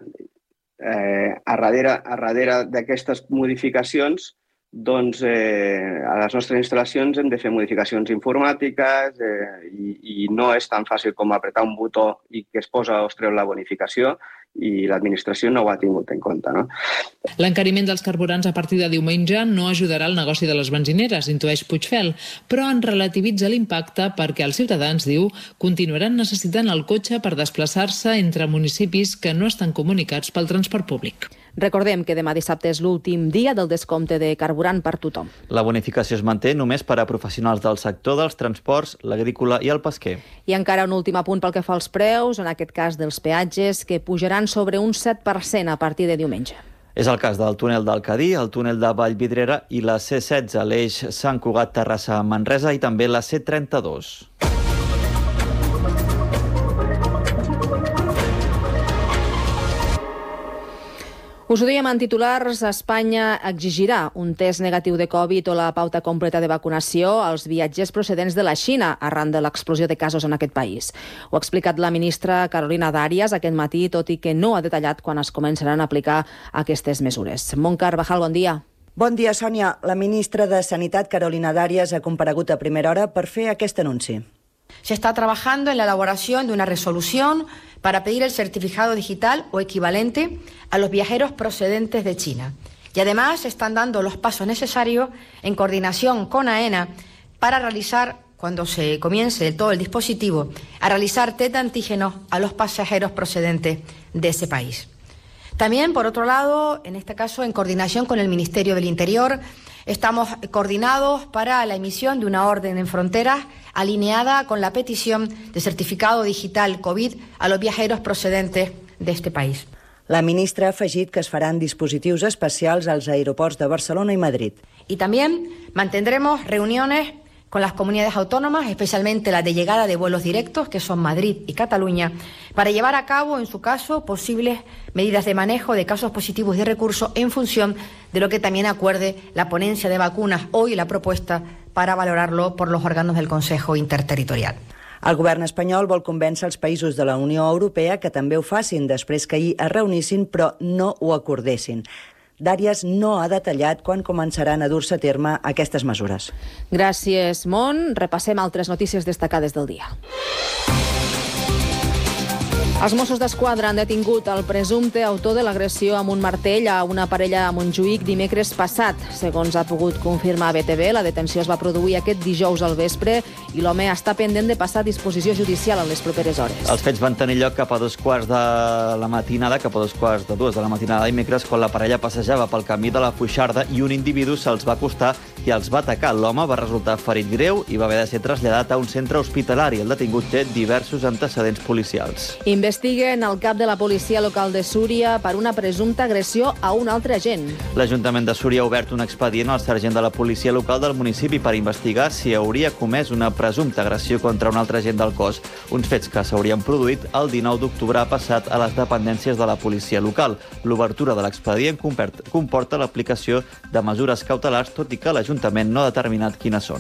A darrere d'aquestes modificacions, doncs, a les nostres instal·lacions hem de fer modificacions informàtiques i no és tan fàcil com apretar un botó i que es posa o es treu la bonificació i l'administració no ho ha tingut en compte, no? L'encariment dels carburants a partir de diumenge no ajudarà al negoci de les benzineres, intueix Puigfel, però en relativitza l'impacte perquè els ciutadans, diu, continuaran necessitant el cotxe per desplaçar-se entre municipis que no estan comunicats pel transport públic. Recordem que demà dissabte és l'últim dia del descompte de carburant per tothom. La bonificació es manté només per a professionals del sector dels transports, l'agrícola i el pesquer. I encara un últim apunt pel que fa als preus, en aquest cas dels peatges, que pujaran sobre un 7% a partir de diumenge. És el cas del túnel del Cadí, el túnel de Vallvidrera i la C16, l'eix Sant Cugat-Terrassa-Manresa i també la C32. Us ho dèiem en titulars, Espanya exigirà un test negatiu de Covid o la pauta completa de vacunació als viatgers procedents de la Xina arran de l'explosió de casos en aquest país. Ho ha explicat la ministra Carolina Darias aquest matí, tot i que no ha detallat quan es començaran a aplicar aquestes mesures. Montcar Bajal, bon dia. Bon dia, Sònia. La ministra de Sanitat, Carolina Darias, ha comparegut a primera hora per fer aquest anunci. se está trabajando en la elaboración de una resolución para pedir el certificado digital o equivalente a los viajeros procedentes de China. Y además se están dando los pasos necesarios en coordinación con AENA para realizar, cuando se comience todo el dispositivo, a realizar test de antígenos a los pasajeros procedentes de ese país. También, por otro lado, en este caso, en coordinación con el Ministerio del Interior, estamos coordinados para la emisión de una orden en fronteras alineada con la petición de certificado digital COVID a los viajeros procedentes de este país. La ministra ha afegit que es faran dispositius especials als aeroports de Barcelona y Madrid. Y también mantendremos reuniones con las comunidades autónomas, especialmente las de llegada de vuelos directos, que son Madrid y Cataluña, para llevar a cabo, en su caso, posibles medidas de manejo de casos positivos de recurso en función de lo que también acuerde la ponencia de vacunas hoy la propuesta para valorarlo por los órganos del Consejo Interterritorial. El govern espanyol vol convèncer els països de la Unió Europea que també ho facin després que ahir es reunissin però no ho acordessin. Dàries no ha detallat quan començaran a dur-se a terme aquestes mesures. Gràcies, Mont. Repassem altres notícies destacades del dia. Els Mossos d'Esquadra han detingut el presumpte autor de l'agressió amb un martell a una parella a Montjuïc dimecres passat. Segons ha pogut confirmar BTV, la detenció es va produir aquest dijous al vespre i l'home està pendent de passar a disposició judicial en les properes hores. Els fets van tenir lloc cap a 2:15 de la matinada, cap a 2:45 de la matinada dimecres, quan la parella passejava pel camí de la Foixarda i un individu se'ls va acostar i els va atacar. L'home va resultar ferit greu i va haver de ser traslladat a un centre hospitalari. El detingut té diversos antecedents policials. Investiguen el cap de la policia local de Súria per una presumpta agressió a un altre agent. L'Ajuntament de Súria ha obert un expedient al sergent de la policia local del municipi per investigar si hauria comès una presumpta agressió contra un altre agent del cos. Uns fets que s'haurien produït el 19 d'octubre passat a les dependències de la policia local. L'obertura de l'expedient comporta l'aplicació de mesures cautelars, tot i que l'Ajuntament no ha determinat quines són.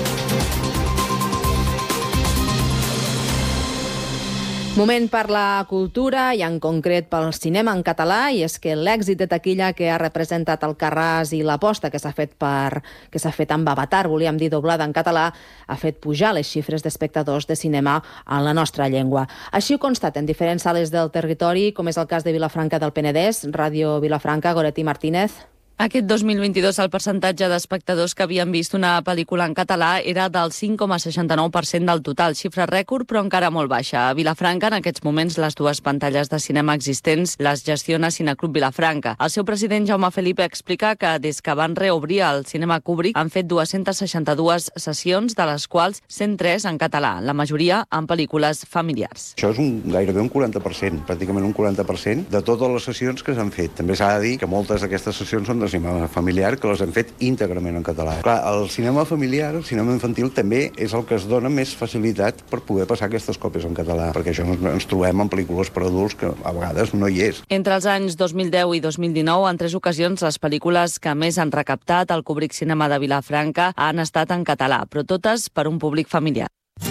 Moment per la cultura i en concret pel cinema en català, i és que l'èxit de taquilla que ha representat el Carràs i l'aposta que s'ha fet amb Avatar, volíem dir doblada en català, ha fet pujar les xifres d'espectadors de cinema en la nostra llengua. Així ho constaten diferents sales del territori, com és el cas de Vilafranca del Penedès, Ràdio Vilafranca, Goretti Martínez. Aquest 2022 el percentatge d'espectadors que havien vist una pel·lícula en català era del 5,69% del total, xifra rècord però encara molt baixa. A Vilafranca, en aquests moments, les dues pantalles de cinema existents les gestiona Cineclub Vilafranca. El seu president, Jaume Felipe, explica que des que van reobrir el cinema Kubrick han fet 262 sessions, de les quals 103 en català, la majoria en pel·lícules familiars. Això és gairebé un 40%, pràcticament un 40% de totes les sessions que s'han fet. També s'ha de dir que moltes d'aquestes sessions són de cinema familiar, que les hem fet íntegrament en català. Clar, el cinema familiar, el cinema infantil, també és el que es dona més facilitat per poder passar aquestes còpies en català, perquè això ens trobem en pel·lícules per adults que a vegades no hi és. Entre els anys 2010 i 2019, en 3 ocasions, les pel·lícules que més han recaptat al Kubrick Cinema de Vilafranca han estat en català, però totes per un públic familiar.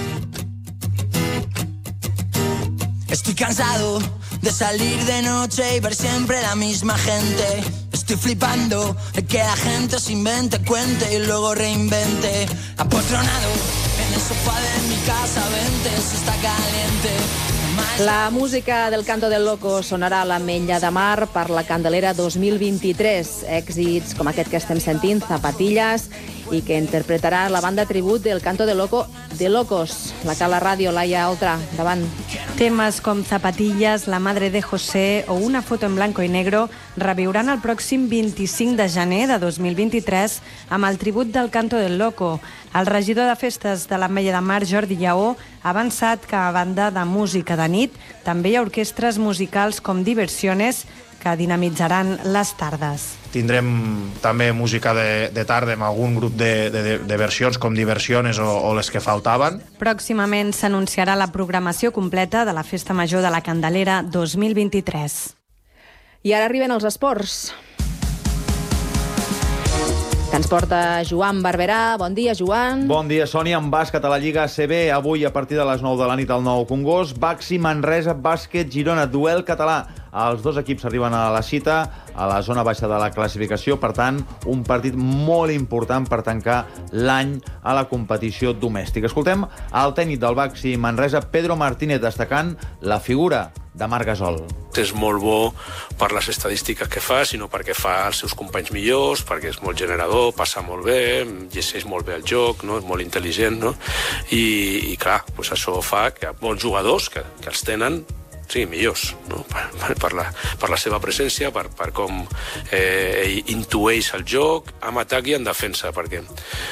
Estoy cansado de salir de noche y ver siempre la misma gente. Estoy flipando de que la gente se invente, cuente y luego reinvente. Apotronado en el sofá de mi casa, vente, si está caliente. La música del Canto del Loco sonarà a l'Ametlla de Mar per la Candelera 2023. Èxits com aquest que estem sentint, Zapatillas, i que interpretarà la banda tribut del Canto del Loco de Locos. La Cala Ràdio, Laia Oltra, davant. Temes com Zapatillas, La Madre de José o Una foto en blanco i negro reviuran el pròxim 25 de gener de 2023 amb el tribut del Canto del Loco. El regidor de festes de l'Ametlla de Mar, Jordi Lleó, ha avançat que a banda de música de nit també hi ha orquestres musicals com Diversiones que dinamitzaran les tardes. Tindrem també música de tarda amb algun grup de versions com Diversiones o les que faltaven. Pròximament s'anunciarà la programació completa de la Festa Major de la Candelera 2023. I ara arriben els esports, que ens porta Joan Barberà. Bon dia, Joan. Bon dia, Sònia. En bàsquet a la Lliga ACB, avui a partir de les 9 de la nit al Nou Congost, Baxi Manresa, bàsquet Girona, duel català. Els dos equips arriben a la cita, a la zona baixa de la classificació, per tant, un partit molt important per tancar l'any a la competició domèstica. Escoltem el tècnic del Baxi Manresa, Pedro Martínez, destacant la figura de Marc Gasol. És molt bo per les estadístiques que fa, sinó perquè fa els seus companys millors, perquè és molt generador, passa molt bé, llegeix molt bé el joc, no? És molt intel·ligent, no? I clar, doncs això fa que bons jugadors que els tenen siguin millors, no? per la seva presència, per com intueix el joc, en atac i en defensa, perquè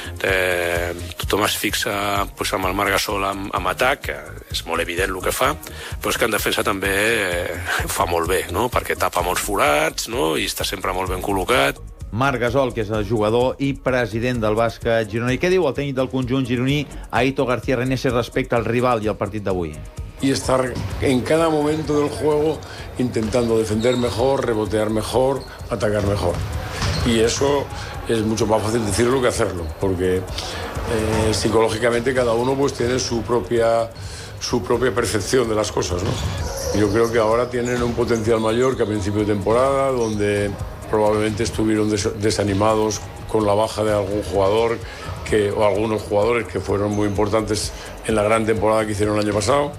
tothom es fixa amb el Marc Gasol en atac, que és molt evident el que fa, però és que en defensa també fa molt bé, no? Perquè tapa molts forats, no? I està sempre molt ben col·locat. Marc Gasol, que és el jugador i president del bàsquet gironí. Què diu el tècnic del conjunt gironí, Aito García Reneses, respecte al rival i al partit d'avui? Y estar en cada momento del juego intentando defender mejor, rebotear mejor, atacar mejor. Y eso es mucho más fácil decirlo que hacerlo, porque psicológicamente cada uno pues tiene su propia percepción de las cosas, ¿no? Yo creo que ahora tienen un potencial mayor que a principio de temporada, donde probablemente estuvieron desanimados con la baja de algún jugador o algunos jugadores que fueron muy importantes en la gran temporada que hicieron el año pasado.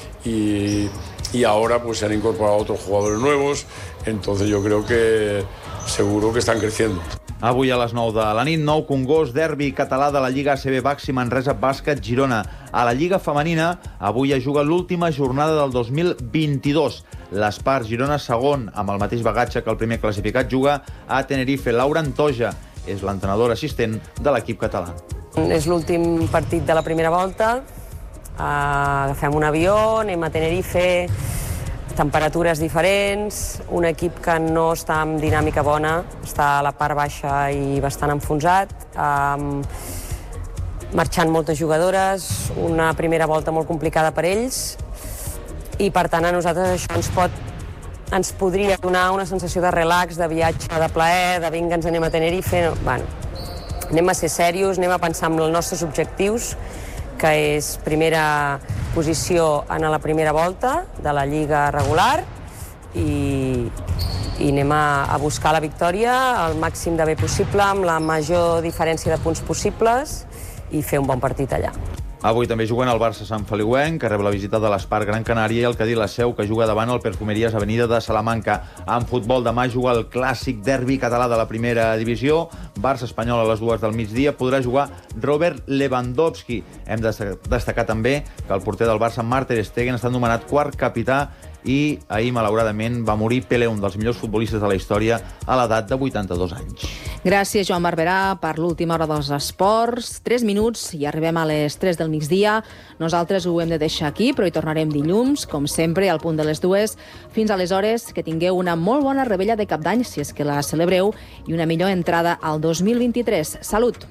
Y ahora pues se han incorporado otros jugadores nuevos, entonces yo creo que seguro que están creciendo. Avui a les 9 de la nit, nou Congost, derbi català de la Lliga ACB Baxi Manresa Bàsquet Girona. A la Lliga femenina, avui es juga l'última jornada del 2022. L'Espar Girona, segon, amb el mateix bagatge que el primer classificat, juga a Tenerife. Laura Antoja és l'entrenadora assistent de l'equip català. És l'últim partit de la primera volta. Agafem un avió, anem a Tenerife, temperatures diferents, un equip que no està en dinàmica bona, està a la part baixa i bastant enfonsat, marxant moltes jugadores, una primera volta molt complicada per ells, i per tant a nosaltres això ens podria donar una sensació de relax, de viatge, de plaer, de vinga, ens anem a Tenerife. Bueno, anem a ser serios, anem a pensar en els nostres objectius, que és primera posició en la primera volta de la Lliga regular, i anem a buscar la victòria al màxim de bé possible, amb la major diferència de punts possibles, i fer un bon partit allà. Avui també juguen el Barça Sant Feliuenc, que rep la visita de l'Espar Gran Canària, i el Cadí La Seu, que juga davant el Perfumeries Avenida de Salamanca. En futbol, demà juga el clàssic derbi català de la primera divisió. Barça Espanyol a les 2 del migdia. Podrà jugar Robert Lewandowski. Hem de destacar també que el porter del Barça, Marc ter Stegen, està nomenat quart capità, i ahir, malauradament, va morir Pelé, un dels millors futbolistes de la història, a l'edat de 82 anys. Gràcies, Joan Barberà, per l'última hora dels esports. 3 minuts i arribem a les 3 del migdia. Nosaltres ho hem de deixar aquí, però hi tornarem dilluns, com sempre, al punt de les 2. Fins aleshores, que tingueu una molt bona rebella de Cap d'Any, si és que la celebreu, i una millor entrada al 2023. Salut!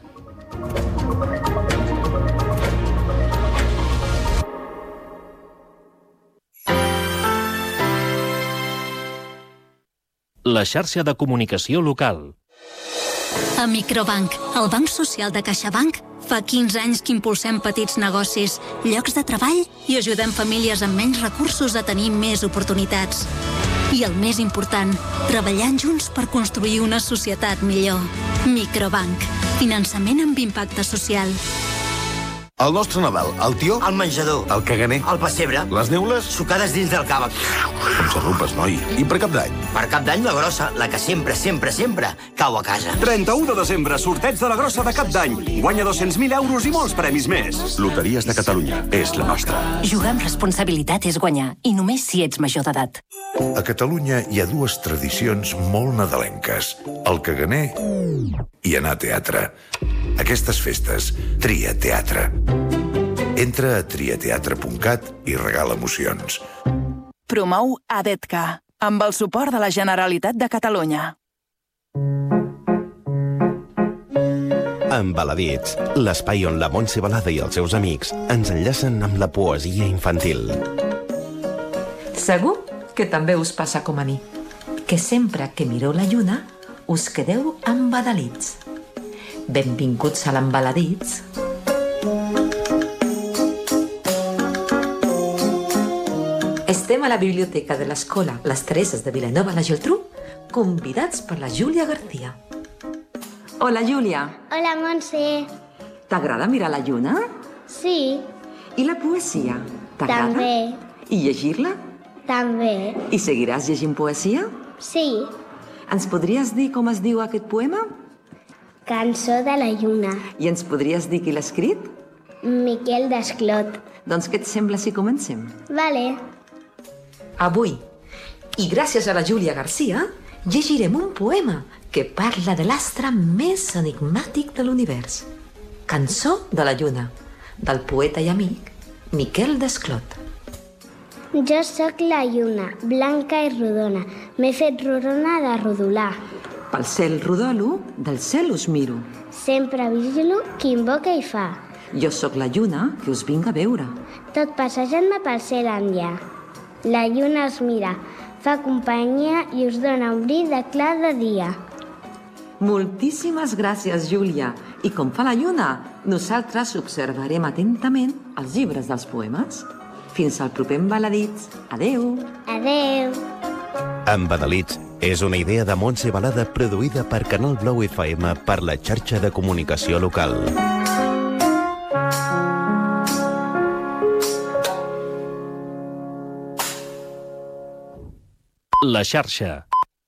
La xarxa de comunicació local. A Microbank, el banc social de CaixaBank, fa 15 anys que impulsem petits negocis, llocs de treball i ajudem famílies amb menys recursos a tenir més oportunitats. I el més important, treballant junts per construir una societat millor. Microbank, finançament amb impacte social. El nostre Nadal, el tió, el menjador, el caganer, el pessebre, les neules, sucades dins del càvec. Com xarrupes, noi. I per Cap d'Any? Per Cap d'Any, la grossa, la que sempre, sempre, sempre cau a casa. 31 de desembre, sorteig de la grossa de Cap d'Any. Guanya 200.000 euros i molts premis més. Loteries de Catalunya. És la nostra. Jugar amb responsabilitat és guanyar, i només si ets major d'edat. A Catalunya hi ha dues tradicions molt nadalenques. El caganer i anar a teatre. Aquestes festes, tria teatre. Entra a triateatre.cat i regala emocions. Promou ADETCA, amb el suport de la Generalitat de Catalunya. Embaladits, l'espai on la Montse Balada i els seus amics ens enllacen amb la poesia infantil. Segur que també us passa com a mi, que sempre que mireu la lluna us quedeu embadalits. Benvinguts a l'Embaladits. Estem a la biblioteca de l'escola Les Tereses de Vilanova la Geltrú, convidats per la Júlia García. Hola, Júlia. Hola, Montse. T'agrada mirar la lluna? Sí. I la poesia? T'agrada? També. I llegir-la? També. I seguiràs llegint poesia? Sí. Ens podries dir com es diu aquest poema? Cançó de la lluna. I ens podries dir qui l'ha escrit? Miquel Desclot. Doncs què et sembla si comencem? Vale. Avui, i gràcies a la Júlia García, llegirem un poema que parla de l'astre més enigmàtic de l'univers. Cançó de la lluna, del poeta i amic Miquel Desclot. Jo sóc la lluna, blanca i rodona. M'he fet rodona de rodolar. Pel cel rodolo, del cel us miro. Sempre vigilo qui invoca i fa. Jo sóc la lluna que us vinc a veure. Tot passejant-me pel cel enllà. La lluna us mira, fa companyia i us dona un bri de clar de dia. Moltíssimes gràcies, Júlia. I com fa la lluna, nosaltres observarem atentament els llibres dels poemes. Fins al proper Embaladits. Adeu. Adeu. Embadalits és una idea de Montse Balada produïda per Canal Blau FM per la xarxa de comunicació local. La xarxa.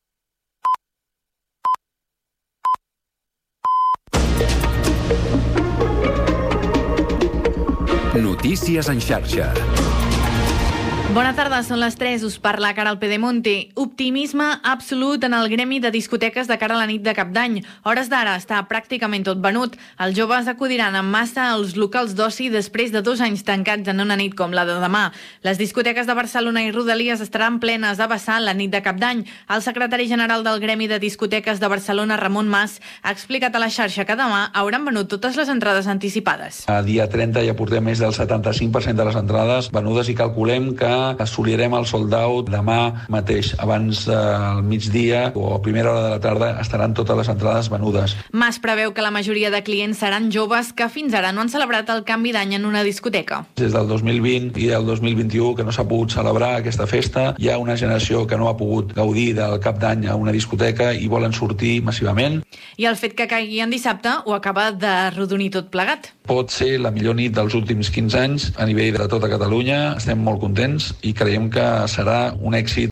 Notícies en xarxa. Bona tarda, són les 3, us parla Caral Pedemonte. Optimisme absolut en el gremi de discoteques de cara a la nit de Cap d'Any. Hores d'ara està pràcticament tot venut. Els joves acudiran en massa als locals d'oci després de 2 anys tancats en una nit com la de demà. Les discoteques de Barcelona i Rodalies estaran plenes a vessar la nit de Cap d'Any. El secretari general del gremi de discoteques de Barcelona, Ramon Mas, ha explicat a la xarxa que demà hauran venut totes les entrades anticipades. A dia 30 ja portem més del 75% de les entrades venudes i calculem que assolirem el sold out demà mateix. Abans del migdia o a primera hora de la tarda estaran totes les entrades venudes. Mas preveu que la majoria de clients seran joves que fins ara no han celebrat el canvi d'any en una discoteca. Des del 2020 i el 2021 que no s'ha pogut celebrar aquesta festa, hi ha una generació que no ha pogut gaudir del cap d'any a una discoteca i volen sortir massivament. I el fet que caigui en dissabte ho acaba de rodonir tot plegat. Pot ser la millor nit dels últims 15 anys a nivell de tota Catalunya. Estem molt contents i creiem que serà un èxit